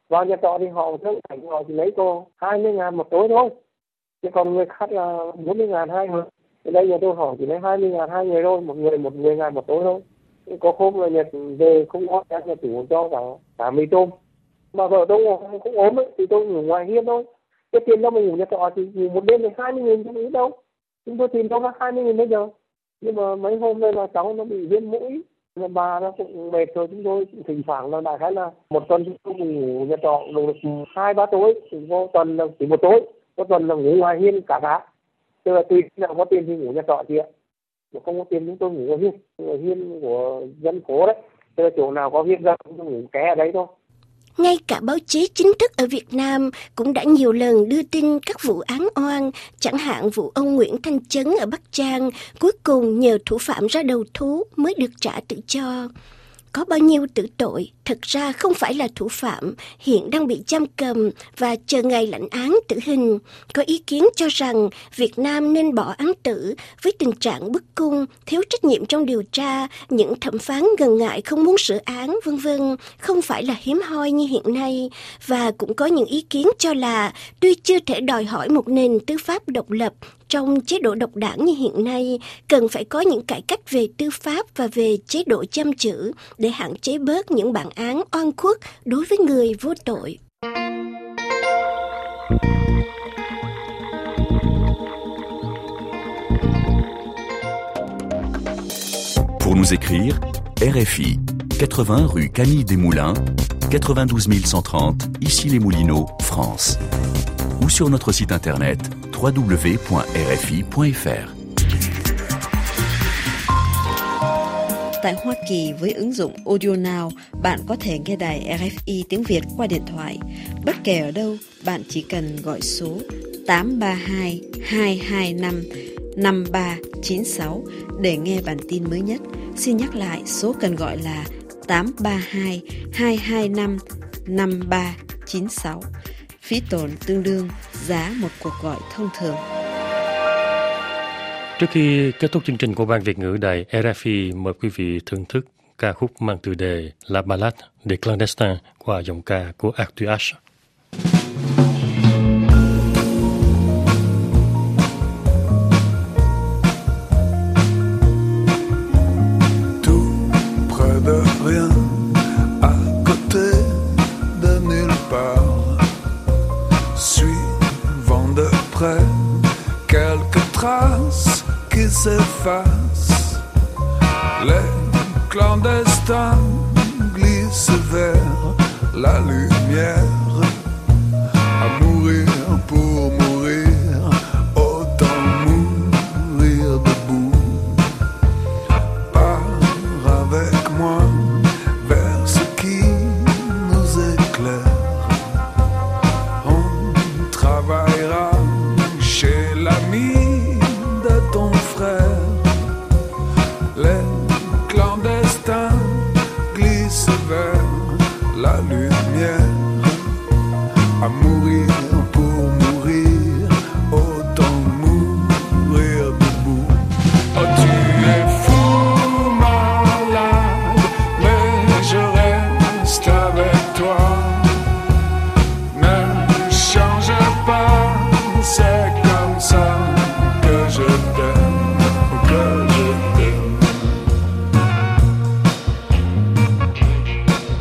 Vào nhà trọ thì họ thương cảnh họ chỉ lấy cô hai mươi ngàn một tối thôi, chứ còn người khác là bốn mươi ngàn hai người. Ở đây nhà tôi họ chỉ lấy hai mươi ngàn hai người thôi, một người một mười ngàn một tối thôi. Có hôm là Nhật về không có các nhà chủ cho cả cả mì tôm, mà vợ tôi cũng ốm ấy, thì tôi ngủ ngoài hiên thôi. Cái tiền đâu mà ngủ nhà trọ thì ngủ một đêm thì hai mươi nghìn, không ít đâu. Chúng tôi tìm đâu có hai mươi nghìn bây giờ. Nhưng mà mấy hôm nay là cháu nó bị viêm mũi, là bà nó cũng mệt rồi, chúng tôi thỉnh thoảng là đại khái là một tuần chúng tôi ngủ nhà trọ được hai ba tối, thì có tuần là chỉ một tối, có tuần là ngủ ngoài hiên cả tháng. Tức là tùy nào có tiền thì ngủ nhà trọ chị ạ, mà không có tiền chúng tôi ngủ ở hiên, ở hiên của dân phố đấy. Tức là chỗ nào có hiên ra chúng tôi ngủ ké ở đấy thôi. Ngay cả báo chí chính thức ở Việt Nam cũng đã nhiều lần đưa tin các vụ án oan, chẳng hạn vụ ông Nguyễn Thanh Chấn ở Bắc Giang, cuối cùng nhờ thủ phạm ra đầu thú mới được trả tự do. Có bao nhiêu tử tội thật ra không phải là thủ phạm, hiện đang bị giam cầm và chờ ngày lãnh án tử hình. Có ý kiến cho rằng Việt Nam nên bỏ án tử với tình trạng bức cung, thiếu trách nhiệm trong điều tra, những thẩm phán ngần ngại không muốn sửa án, vân vân không phải là hiếm hoi như hiện nay. Và cũng có những ý kiến cho là tuy chưa thể đòi hỏi một nền tư pháp độc lập trong chế độ độc đảng như hiện nay, cần phải có những cải cách về tư pháp và về chế độ giam giữ để hạn chế bớt những bản án oan khuất đối với người vô tội. Pour nous écrire, R F I, quatre-vingts rue Camille Desmoulins, quatre-vingt-douze mille cent trente, Issy-les-Moulineaux, France. Ou sur notre site internet w w w point r f i point f r. Tại Hoa Kỳ với ứng dụng Audio Now, bạn có thể nghe đài R F I tiếng Việt qua điện thoại. Bất kể ở đâu, bạn chỉ cần gọi số tám ba hai, hai hai năm, năm ba chín sáu để nghe bản tin mới nhất. Xin nhắc lại, số cần gọi là tám ba hai, hai hai năm, năm ba chín sáu. Phí tổn tương đương giá một cuộc gọi thông thường. Trước khi kết thúc chương trình của Ban Việt ngữ đài R F I, mời quý vị thưởng thức ca khúc mang tựa đề La Ballade des Clandestins qua giọng ca của Arthur Ashe. Quelques traces qui s'effacent, les clandestins glissent vers la lumière, à mourir pour mourir, autant mourir debout. Pars avec moi vers ce qui nous éclaire, on travaillera chez l'ami de ton frère. Les clandestins glissent vers la lumière, à mourir pour mourir, autant mourir debout. Oh, tu es fou, malade, mais je reste avec toi. Ne change pas, c'est comme ça que je t'aime, que je t'aime.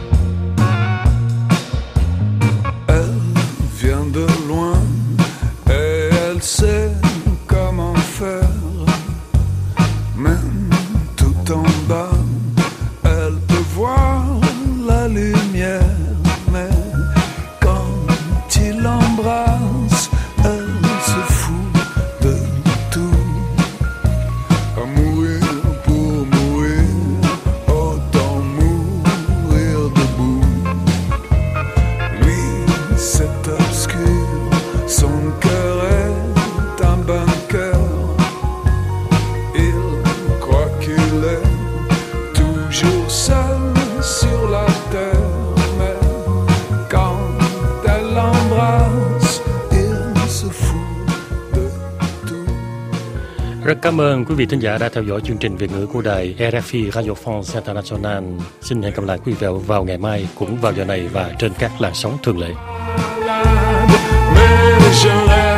Rất cảm ơn quý vị thính giả đã theo dõi chương trình Việt ngữ của đài rờ ép i Radio France International. Xin hẹn gặp lại quý vị vào ngày mai cũng vào giờ này và trên các làn sóng thường lệ.